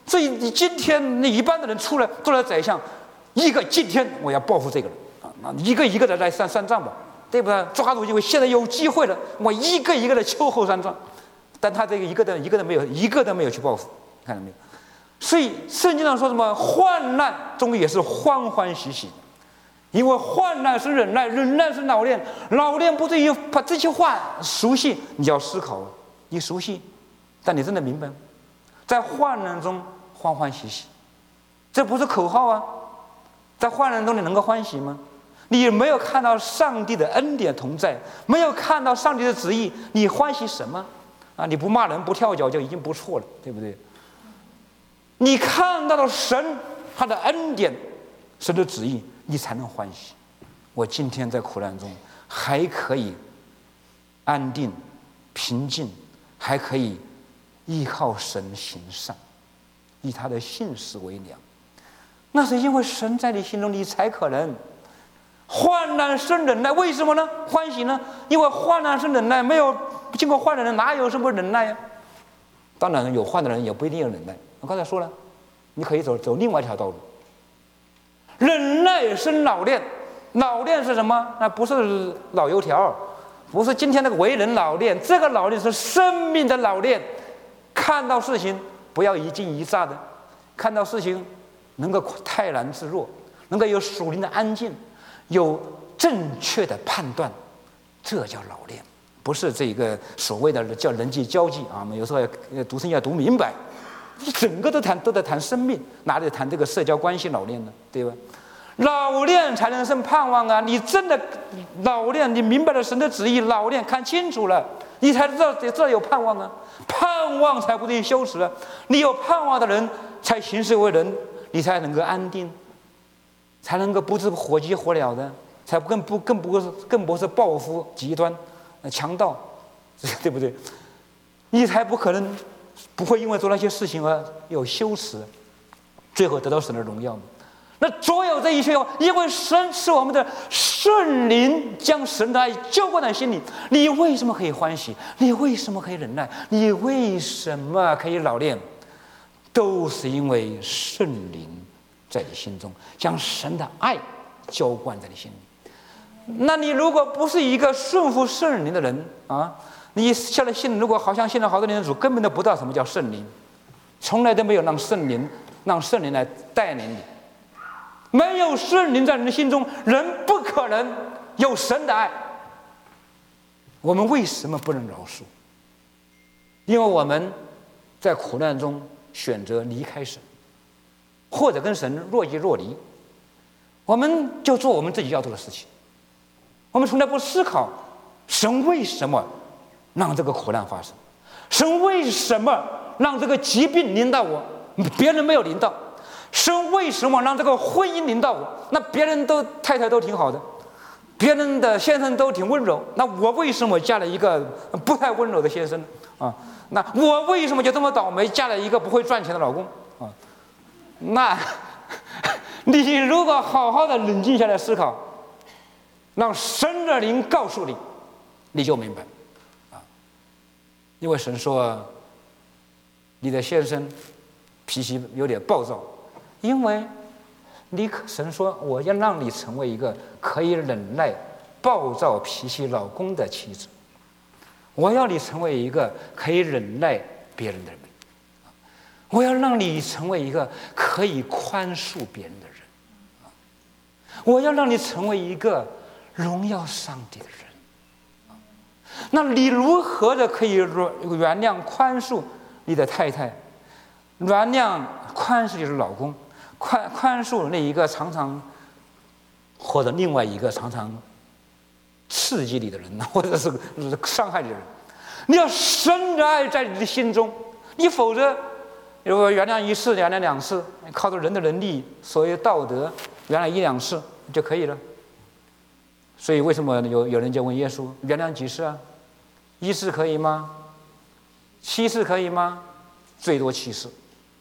[SPEAKER 2] 所以你今天你一般的人出来做了宰相，一个今天我要报复这个人啊，一个一个的来算账吧，对不对？抓住机会，现在有机会了，我一个一个的秋后算账。但他这个一个都没有去报复，看到没有？所以圣经上说什么患难终也是欢欢喜喜，因为患难是忍耐，忍耐是老练，老练不至于把这些话熟悉，你要思考，你熟悉，但你真的明白吗？在患难中欢欢喜喜，这不是口号啊！在患难中你能够欢喜吗？你没有看到上帝的恩典同在，没有看到上帝的旨意，你欢喜什么？啊，你不骂人不跳脚就已经不错了，对不对？你看到了神他的恩典，神的旨意，你才能欢喜。我今天在苦难中还可以安定平静，还可以依靠神行善，以他的信实为粮，那是因为神在你心中，你才可能患难生忍耐。为什么呢？欢喜呢？因为患难生忍耐，没有经过患难的人哪有什么忍耐呀？当然有患的人也不一定有忍耐。我刚才说了，你可以走另外一条道路。忍耐生老练，老练是什么？那不是老油条，不是今天那个为人老练，这个老练是生命的老练。看到事情不要一惊一乍的，看到事情能够泰然自若，能够有属灵的安静，有正确的判断，这叫老练。不是这个所谓的叫人际交际啊，我们有时候要读圣经要读明白，整个都在谈生命，哪里谈这个社交关系老练呢？对吧？老练才能生盼望啊！你真的老练，你明白了神的旨意，老练看清楚了，你才知道这有盼望啊！盼望才不至于羞耻了。你有盼望的人，才行事为人，你才能够安定，才能够不是火急火燎的，才更不是报复极端。强盗，对不对？你才不可能不会因为做那些事情而有羞耻，最后得到神的荣耀。那所有这一切，因为神是我们的圣灵，将神的爱浇灌在心里。你为什么可以欢喜？你为什么可以忍耐？你为什么可以老练？都是因为圣灵在你心中，将神的爱浇灌在你心里。那你如果不是一个顺服圣灵的人啊，你现在信，如果好像信了好多年的主，根本都不知道什么叫圣灵，从来都没有让圣灵来带领你。没有圣灵在人的心中，人不可能有神的爱。我们为什么不能饶恕？因为我们在苦难中选择离开神，或者跟神若即若离，我们就做我们自己要做的事情。我们从来不思考神为什么让这个苦难发生，神为什么让这个疾病临到我，别人没有临到，神为什么让这个婚姻临到我，那别人都太太都挺好的，别人的先生都挺温柔，那我为什么嫁了一个不太温柔的先生啊？那我为什么就这么倒霉，嫁了一个不会赚钱的老公啊？那你如果好好的冷静下来思考，让神的灵告诉你，你就明白啊。因为神说你的先生脾气有点暴躁，因为神说我要让你成为一个可以忍耐暴躁脾气老公的妻子，我要你成为一个可以忍耐别人的人，我要让你成为一个可以宽恕别人的人，我要让你成为一个荣耀上帝的人。那你如何的可以原谅宽恕你的太太，原谅宽恕你的老公，宽恕那一个常常或者另外一个常常刺激你的人，或者是伤害你的人？你要神的爱在你的心中，你否则如果原谅一次原谅两次，靠着人的能力所谓道德原谅一两次就可以了。所以为什么有人就问耶稣，原谅几次啊？1次可以吗？7次可以吗？最多7次。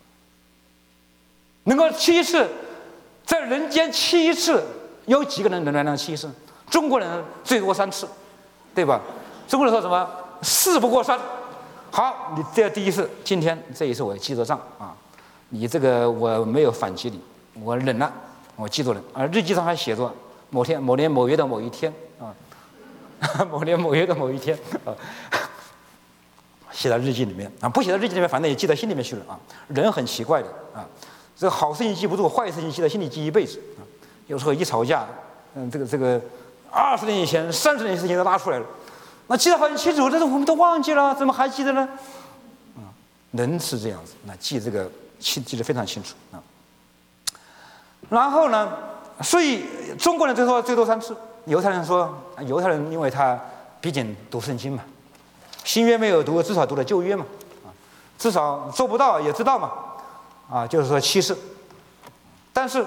[SPEAKER 2] 能够7次，在人间7次，有几个人能原谅7次？中国人最多3次，对吧？中国人说什么事不过3。好，你这第一次，今天这一次我记着账啊。 你这个我没有反击你，我忍了，我记住了。而日记上还写着某天某年某月的某一天啊，某年某月的某一天啊，写在日记里面啊，不写在日记里面，反正也记在心里面去了啊。人很奇怪的啊，这个好事情记不住，坏事情记在心里记一辈子啊。有时候一吵架，这个20年以前、30年的事情都拉出来了，那记得很清楚，但是我们都忘记了，怎么还记得呢？啊，人是这样子，那记这个记得非常清楚啊。然后呢，所以中国人最多3次，犹太人说，犹太人因为他毕竟读圣经嘛，新约没有读，至少读了旧约嘛，啊，至少做不到也知道嘛，啊，就是说7次，但是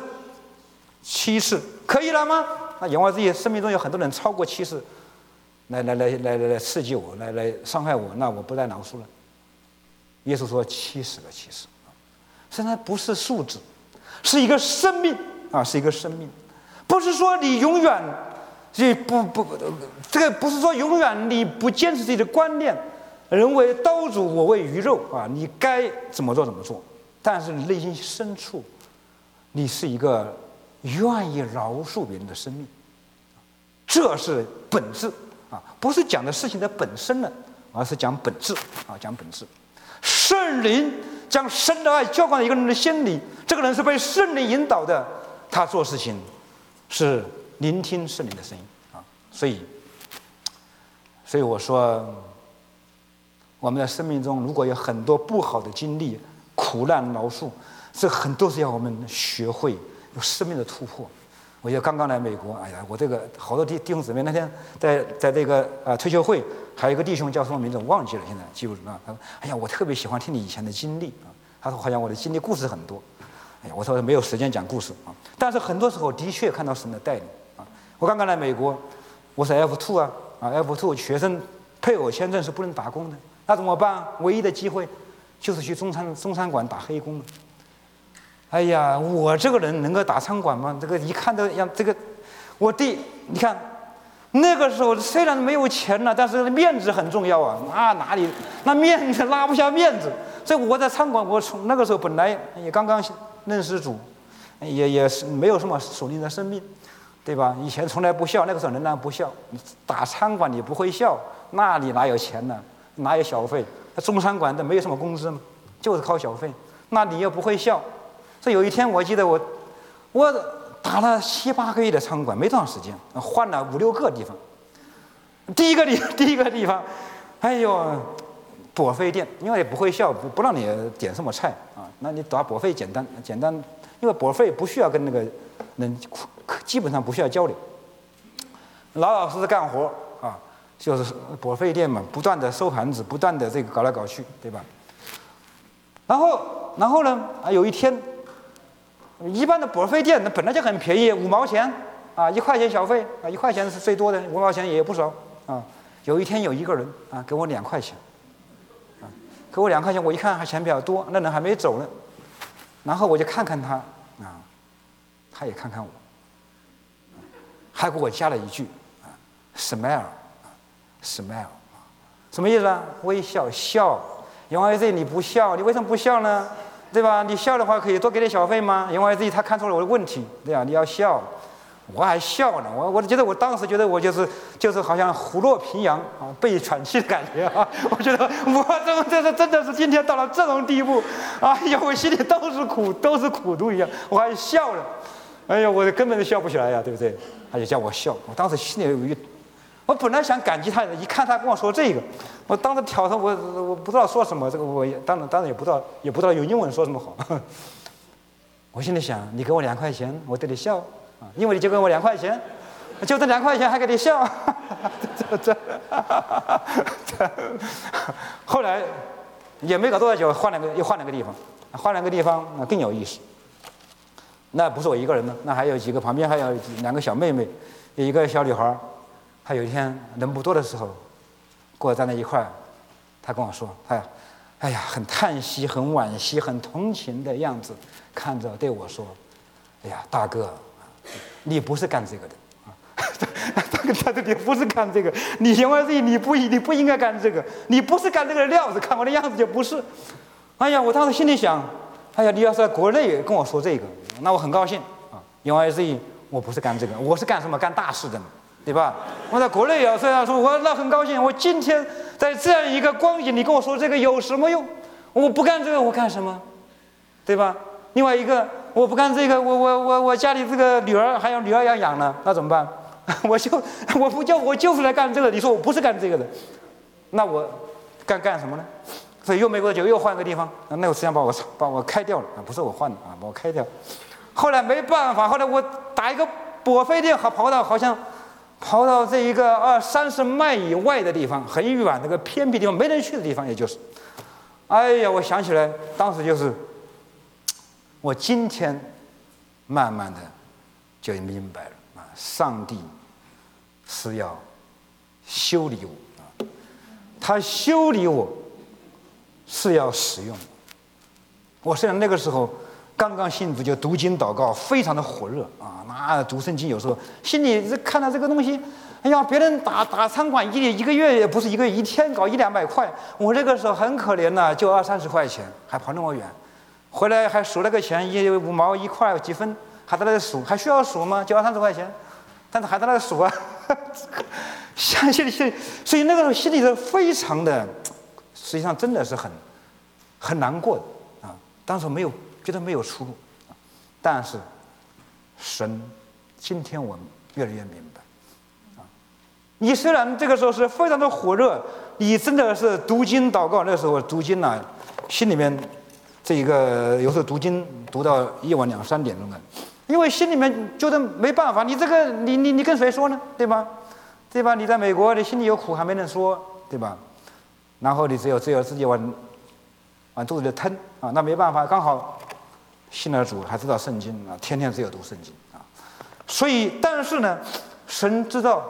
[SPEAKER 2] 7次可以了吗？那言外之意，生命中有很多人超过7次，来刺激我，来伤害我，那我不再饶恕了。耶稣说70个7次，现在不是数字，是一个生命啊，是一个生命，不是说你永远这个不是说永远你不坚持自己的观念，人为刀俎，我为鱼肉啊，你该怎么做怎么做，但是你内心深处，你是一个愿意饶恕别人的生命，这是本质啊，不是讲的事情的本身了，而是讲本质啊，讲本质。圣灵将神的爱浇灌在一个人的心里，这个人是被圣灵引导的，他做事情是聆听圣灵的声音啊。所以我说，我们的生命中如果有很多不好的经历、苦难、饶恕，这很多是要我们学会有生命的突破。我就刚刚来美国，哎呀，我这个好多弟兄姊妹那天在这个退休会，还有一个弟兄叫什么名字我忘记了，现在记不住啊。他说：“哎呀，我特别喜欢听你以前的经历啊。”他说：“好像我的经历故事很多。”哎呀，我说没有时间讲故事啊，但是很多时候的确看到神的带领啊。我刚刚来美国，我是 F2 啊，F2 学生配偶签证是不能打工的，那怎么办？唯一的机会就是去中餐馆打黑工了。哎呀，我这个人能够打餐馆吗？这个一看都让这个，你看，那个时候虽然没有钱了，但是面子很重要啊。哪里那面子拉不下面子，所以我在餐馆，我从那个时候本来也刚刚认识主，也是没有什么属灵的生命，对吧？以前从来不笑，那个时候仍然不笑。打餐馆你不会笑，那里哪有钱呢？哪有小费？中餐馆都没有什么工资嘛，就是靠小费。那你又不会笑。所以有一天，我记得我打了7、8个月的餐馆，没多长时间，换了5、6个地方。第一个地方，哎呦，薄费店，因为不会笑，不让你点什么菜啊，那你打薄费简单，因为薄费不需要跟那个人基本上不需要交流，老实干活啊，就是薄费店嘛，不断的收盘子，不断的这个搞来搞去，对吧？然后呢，有一天。一般的薄费店那本来就很便宜，5毛钱啊，1块钱小费啊，1块钱是最多的，5毛钱也不少啊。有一天有一个人啊给我2块钱，啊，给我2块钱，我一看还钱比较多，那人还没走呢，然后我就看看他啊，他也看看我，还给我加了一句啊 ，smile， smile， 什么意思啊？微笑笑，因为这你不笑，你为什么不笑呢？对吧？你笑的话可以多给点小费吗？因为自己他看出了我的问题，对吧？你要笑，我还笑呢。我觉得我当时觉得我就是好像虎落平阳啊，被喘气的感觉啊。我觉得我真的是今天到了这种地步，哎呀，我心里都是苦毒一样，我还笑了。哎呀，我根本就笑不起来呀，对不对？他就叫我笑，我当时心里有一个。我本来想感激他的，一看他跟我说这个，我当时挑头，我不知道说什么，这个我当然也不知道用英文说什么好。我心里想，你给我2块钱，我对你笑啊，因为你就给我2块钱，就这2块钱还给你笑。这，后来也没搞多久，又换了个地方，更有意思。那不是我一个人呢，那还有几个，旁边还有2个小妹妹，有一个小女孩。他有一天人不多的时候，跟我站在一块儿，他跟我说：“哎呀，很叹息、很惋惜、很同情的样子，看着对我说：‘哎呀，大哥，你不是干这个的啊！他说你不是干这个，你因为你不应该干这个，你不是干这个的料子，看我的样子就不是。’哎呀，我当时心里想， 哎呀，你要是在国内跟我说这个，那我很高兴啊，因为我不是干这个，我是干什么？干大事的嘛，对吧？我在国内要这样说，我那很高兴。我今天在这样一个光景，你跟我说这个有什么用？我不干这个，我干什么？对吧？另外一个，我不干这个，我家里这个女儿还有女儿要养呢，那怎么办？我就是来干这个。你说我不是干这个的，那我干什么呢？所以美国就又换个地方，那个实际上把我开掉了啊，不是我换的啊，把我开掉。后来没办法，后来我打一个泊飞电，跑到这一个30迈以外的地方，很远那个偏僻地方，没人去的地方，也就是，哎呀，我想起来，当时就是，我今天慢慢的就明白了啊，上帝是要修理我啊，他修理我。是要使用。我虽然那个时候刚刚信主，就读经祷告非常的火热啊，那读圣经有时候心里看到这个东西，哎呀，别人打餐馆一个月也不是一个月，一天搞100-200块，我这个时候很可怜呐，就20-30块钱，还跑那么远，回来还数了个钱，5毛1块几分，还在那里数，还需要数吗？就20-30块钱，但是还在那里数啊，相信，所以那个时候心里是非常的。实际上真的是很难过的啊！当时觉得没有出路，但是神今天我们越来越明白啊！你虽然这个时候是非常的火热，你真的是读经祷告，那时候读经呢，心里面这个有时候读经读到夜晚2-3点钟的，因为心里面觉得没办法，你这个你跟谁说呢？对吧？对吧？你在美国，你心里有苦还没人说，对吧？然后你只有自己往肚子里吞啊，那没办法，刚好信了主，还知道圣经啊，天天只有读圣经啊。所以，但是呢，神知道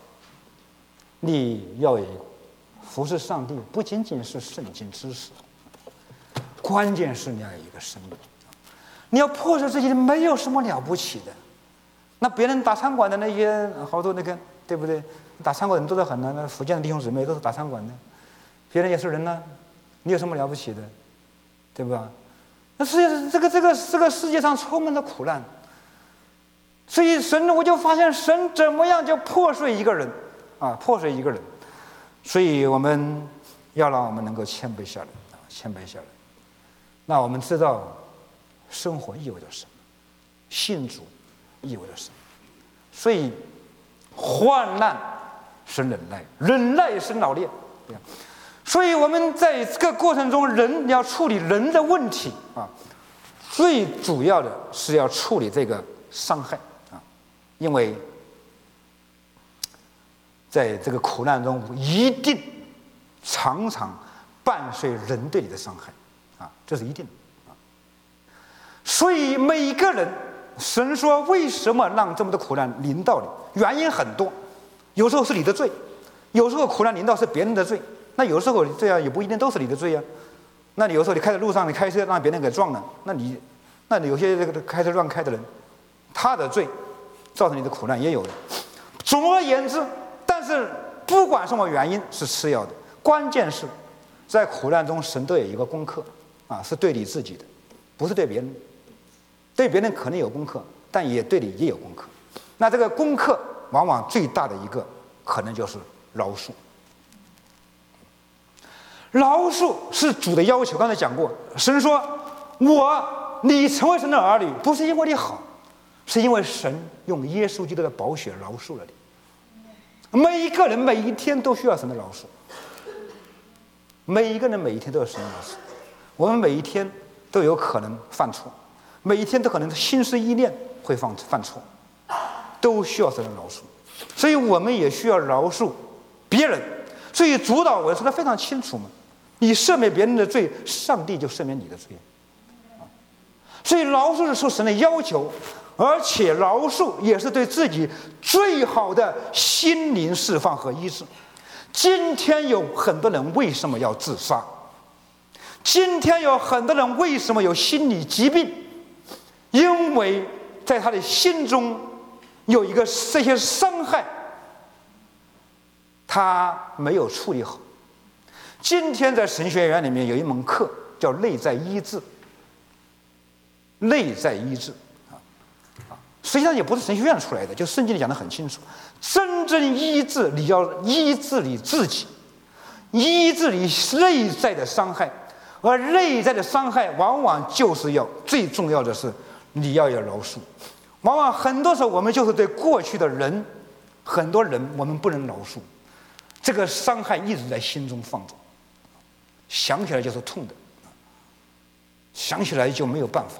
[SPEAKER 2] 你要服侍上帝，不仅仅是圣经知识，关键是你要有一个生命，你要破碎自己，没有什么了不起的。那别人打餐馆的那些好多那个，对不对？打餐馆的人多得很呢，那福建的弟兄姊妹都是打餐馆的。别人也是人呢，你有什么了不起的，对吧？那世界这个世界上充满了苦难，所以我就发现神怎么样就破碎一个人啊，破碎一个人。所以我们要让我们能够谦卑下来啊，谦卑下来。那我们知道生活意味着什么，信主意味着什么。所以患难生忍耐，忍耐生老练，对吧？所以我们在这个过程中，人要处理人的问题啊，最主要的是要处理这个伤害啊，因为在这个苦难中，一定常常伴随人对你的伤害啊，这是一定的啊。所以每一个人，神说为什么让这么多苦难临到你？原因很多，有时候是你的罪，有时候苦难临到是别人的罪。那有时候这样也不一定都是你的罪啊。那你有时候你开在路上，你开车让别人给撞了，那你有些这个开车乱开的人，他的罪造成你的苦难也有的。总而言之，但是不管什么原因是次要的，关键是在苦难中，神都有一个功课啊，是对你自己的，不是对别人。对别人可能有功课，但也对你也有功课。那这个功课往往最大的一个可能就是饶恕。饶恕是主的要求，刚才讲过，神说你成为神的儿女，不是因为你好，是因为神用耶稣基督的宝血饶恕了你。每一个人每一天都需要神的饶恕，每一个人每一天都有神的饶恕。我们每一天都有可能犯错，每一天都可能心思意念会犯错，都需要神的饶恕。所以我们也需要饶恕别人。所以主导文说的非常清楚嘛，你赦免别人的罪，上帝就赦免你的罪。所以饶恕是受神的要求，而且饶恕也是对自己最好的心灵释放和医治。今天有很多人为什么要自杀？今天有很多人为什么有心理疾病？因为在他的心中有一个这些伤害，他没有处理好。今天在神学院里面有一门课叫内在医治， 内在医治实际上也不是神学院出来的，就圣经里讲得很清楚，真正医治你要医治你自己，医治你内在的伤害，而内在的伤害往往就是最重要的是你要有饶恕。往往很多时候我们就是对过去的人，很多人我们不能饶恕，这个伤害一直在心中放着，想起来就是痛的，想起来就没有办法，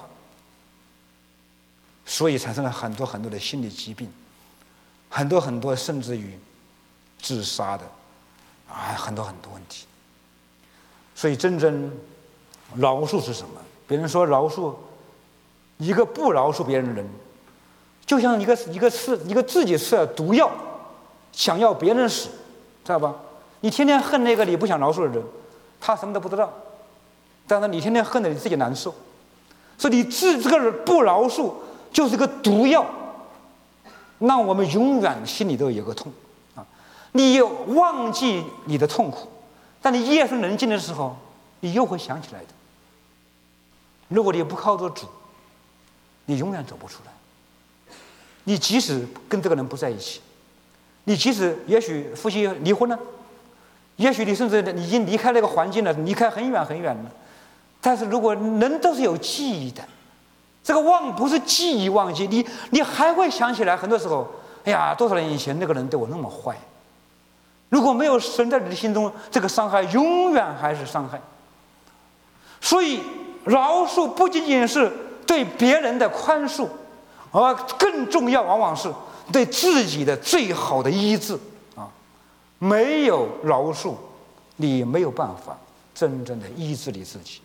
[SPEAKER 2] 所以产生了很多很多的心理疾病，很多甚至于自杀的很多问题。所以真正饶恕是什么？别人说饶恕，一个不饶恕别人的人，就像一个自己吃了毒药，想要别人死，知道吧？你天天恨那个你不想饶恕的人，他什么都不知道，但是你天天恨着你自己难受，所以你这个人不饶恕就是个毒药，让我们永远心里都有个痛你忘记你的痛苦，但你夜深人静的时候，你又会想起来的。如果你不靠着主，你永远走不出来。你即使跟这个人不在一起，你即使也许夫妻离婚了，也许你甚至你已经离开那个环境了，离开很远很远了，但是如果人都是有记忆的，这个忘不是记忆忘记，你还会想起来。很多时候，哎呀，多少年以前那个人对我那么坏，如果没有神在你的心中，这个伤害永远还是伤害。所以饶恕不仅仅是对别人的宽恕，而更重要往往是对自己的最好的医治没有饶恕，你没有办法真正的医治你自己，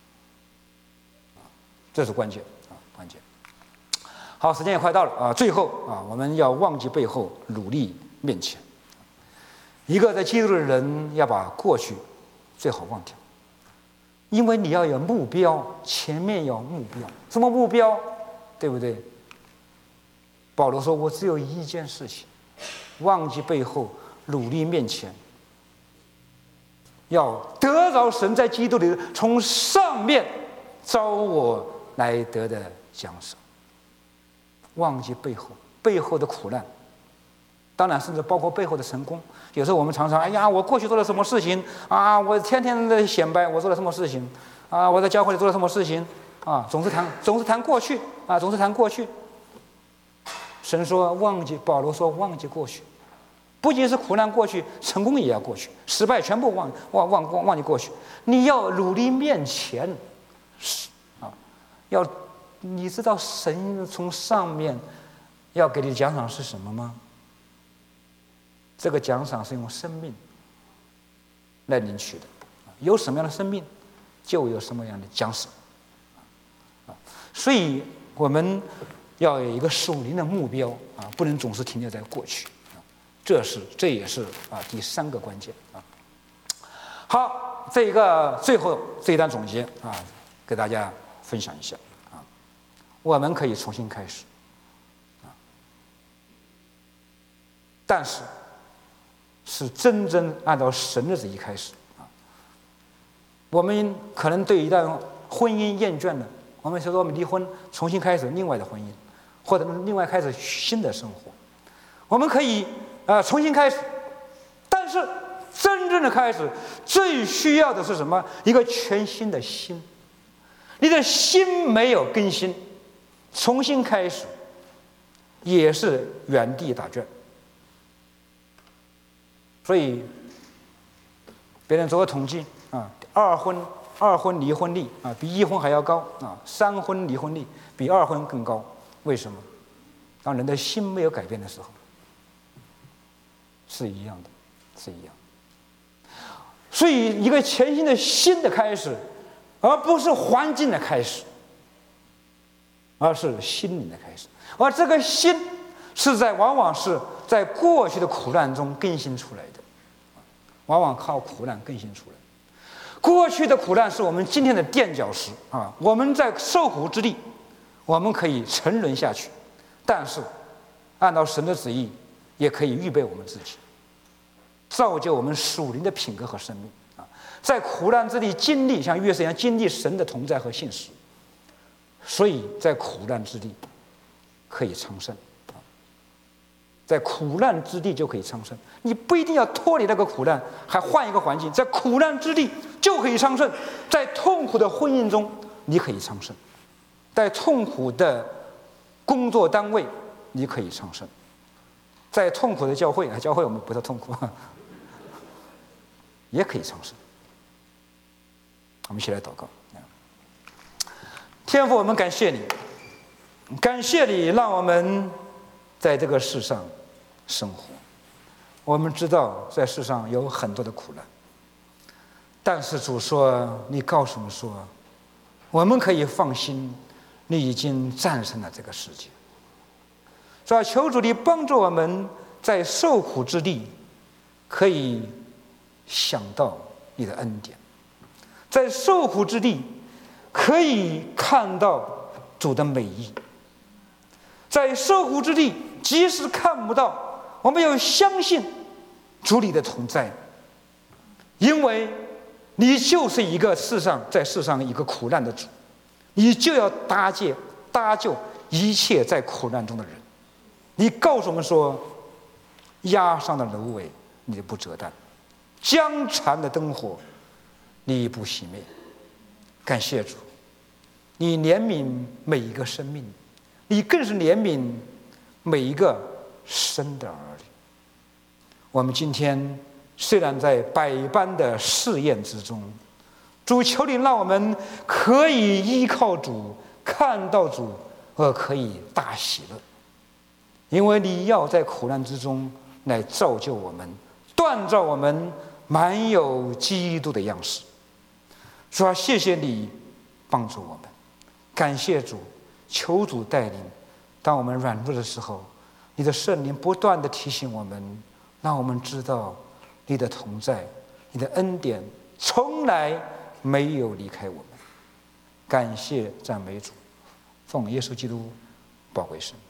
[SPEAKER 2] 这是关键关键。好，时间也快到了最后我们要忘记背后，努力面前。一个在基督的人要把过去最好忘掉，因为你要有目标，前面有目标。什么目标？对不对？保罗说：“我只有一件事情，忘记背后，努力面前，要得着神在基督里从上面招我来得的奖赏。忘记背后的苦难，当然甚至包括背后的成功。有时候我们常常，哎呀，我过去做了什么事情我天天的显摆我做了什么事情我在教会里做了什么事情总是谈过去总是谈过去。神说忘记，保罗说忘记过去，不仅是苦难过去，成功也要过去，失败全部忘记过去。你要努力面前你知道神从上面要给你的奖赏是什么吗？这个奖赏是用生命来领取的，有什么样的生命，就有什么样的奖赏所以我们要有一个属灵的目标不能总是停留在过去这也是第三个关键好，这个最后这一段总结给大家分享一下我们可以重新开始但是是真正按照神的旨意开始我们可能对一段婚姻厌倦了，我们说我们离婚，重新开始另外的婚姻，或者另外开始新的生活，我们可以重新开始。但是真正的开始，最需要的是什么？一个全新的心。你的心没有更新，重新开始也是原地打转。所以别人做过统计二婚离婚率比一婚还要高三婚离婚率比二婚更高。为什么？当人的心没有改变的时候，是一样的，是一样。所以一个全新的新的开始，而不是环境的开始，而是心灵的开始。而这个心往往是在过去的苦难中更新出来的，往往靠苦难更新出来。过去的苦难是我们今天的垫脚石我们在受苦之地，我们可以沉沦下去，但是按照神的旨意，也可以预备我们自己，造就我们属灵的品格和生命在苦难之地经历，像约瑟一样经历神的同在和信实， 所以在苦难之地可以昌盛，在苦难之地就可以昌盛。你不一定要脱离那个苦难，还换一个环境，在苦难之地就可以昌盛。在痛苦的婚姻中，你可以昌盛；在痛苦的工作单位，你可以昌盛；在痛苦的教会我们不是痛苦，也可以昌盛。我们一起来祷告。天父，我们感谢你，感谢你让我们在这个世上生活。我们知道在世上有很多的苦难，但是主说，你告诉我们说，我们可以放心，你已经战胜了这个世界。所以求主你帮助我们在受苦之地可以想到你的恩典，在受苦之地可以看到主的美意，在受苦之地即使看不到，我们要相信主你的同在，因为你就是一个在世上一个苦难的主，你就要搭救一切在苦难中的人。你告诉我们说，压伤的芦苇你不折断，将残的灯火你不熄灭。感谢主，你怜悯每一个生命，你更是怜悯每一个生的儿女。我们今天虽然在百般的试验之中，主求你让我们可以依靠主，看到主，而可以大喜乐，因为你要在苦难之中来造就我们，锻造我们满有基督的样式。主啊，谢谢你帮助我们，感谢主，求主带领。当我们软弱的时候，你的圣灵不断地提醒我们，让我们知道你的同在，你的恩典从来没有离开我们。感谢赞美主，奉耶稣基督宝贵圣名。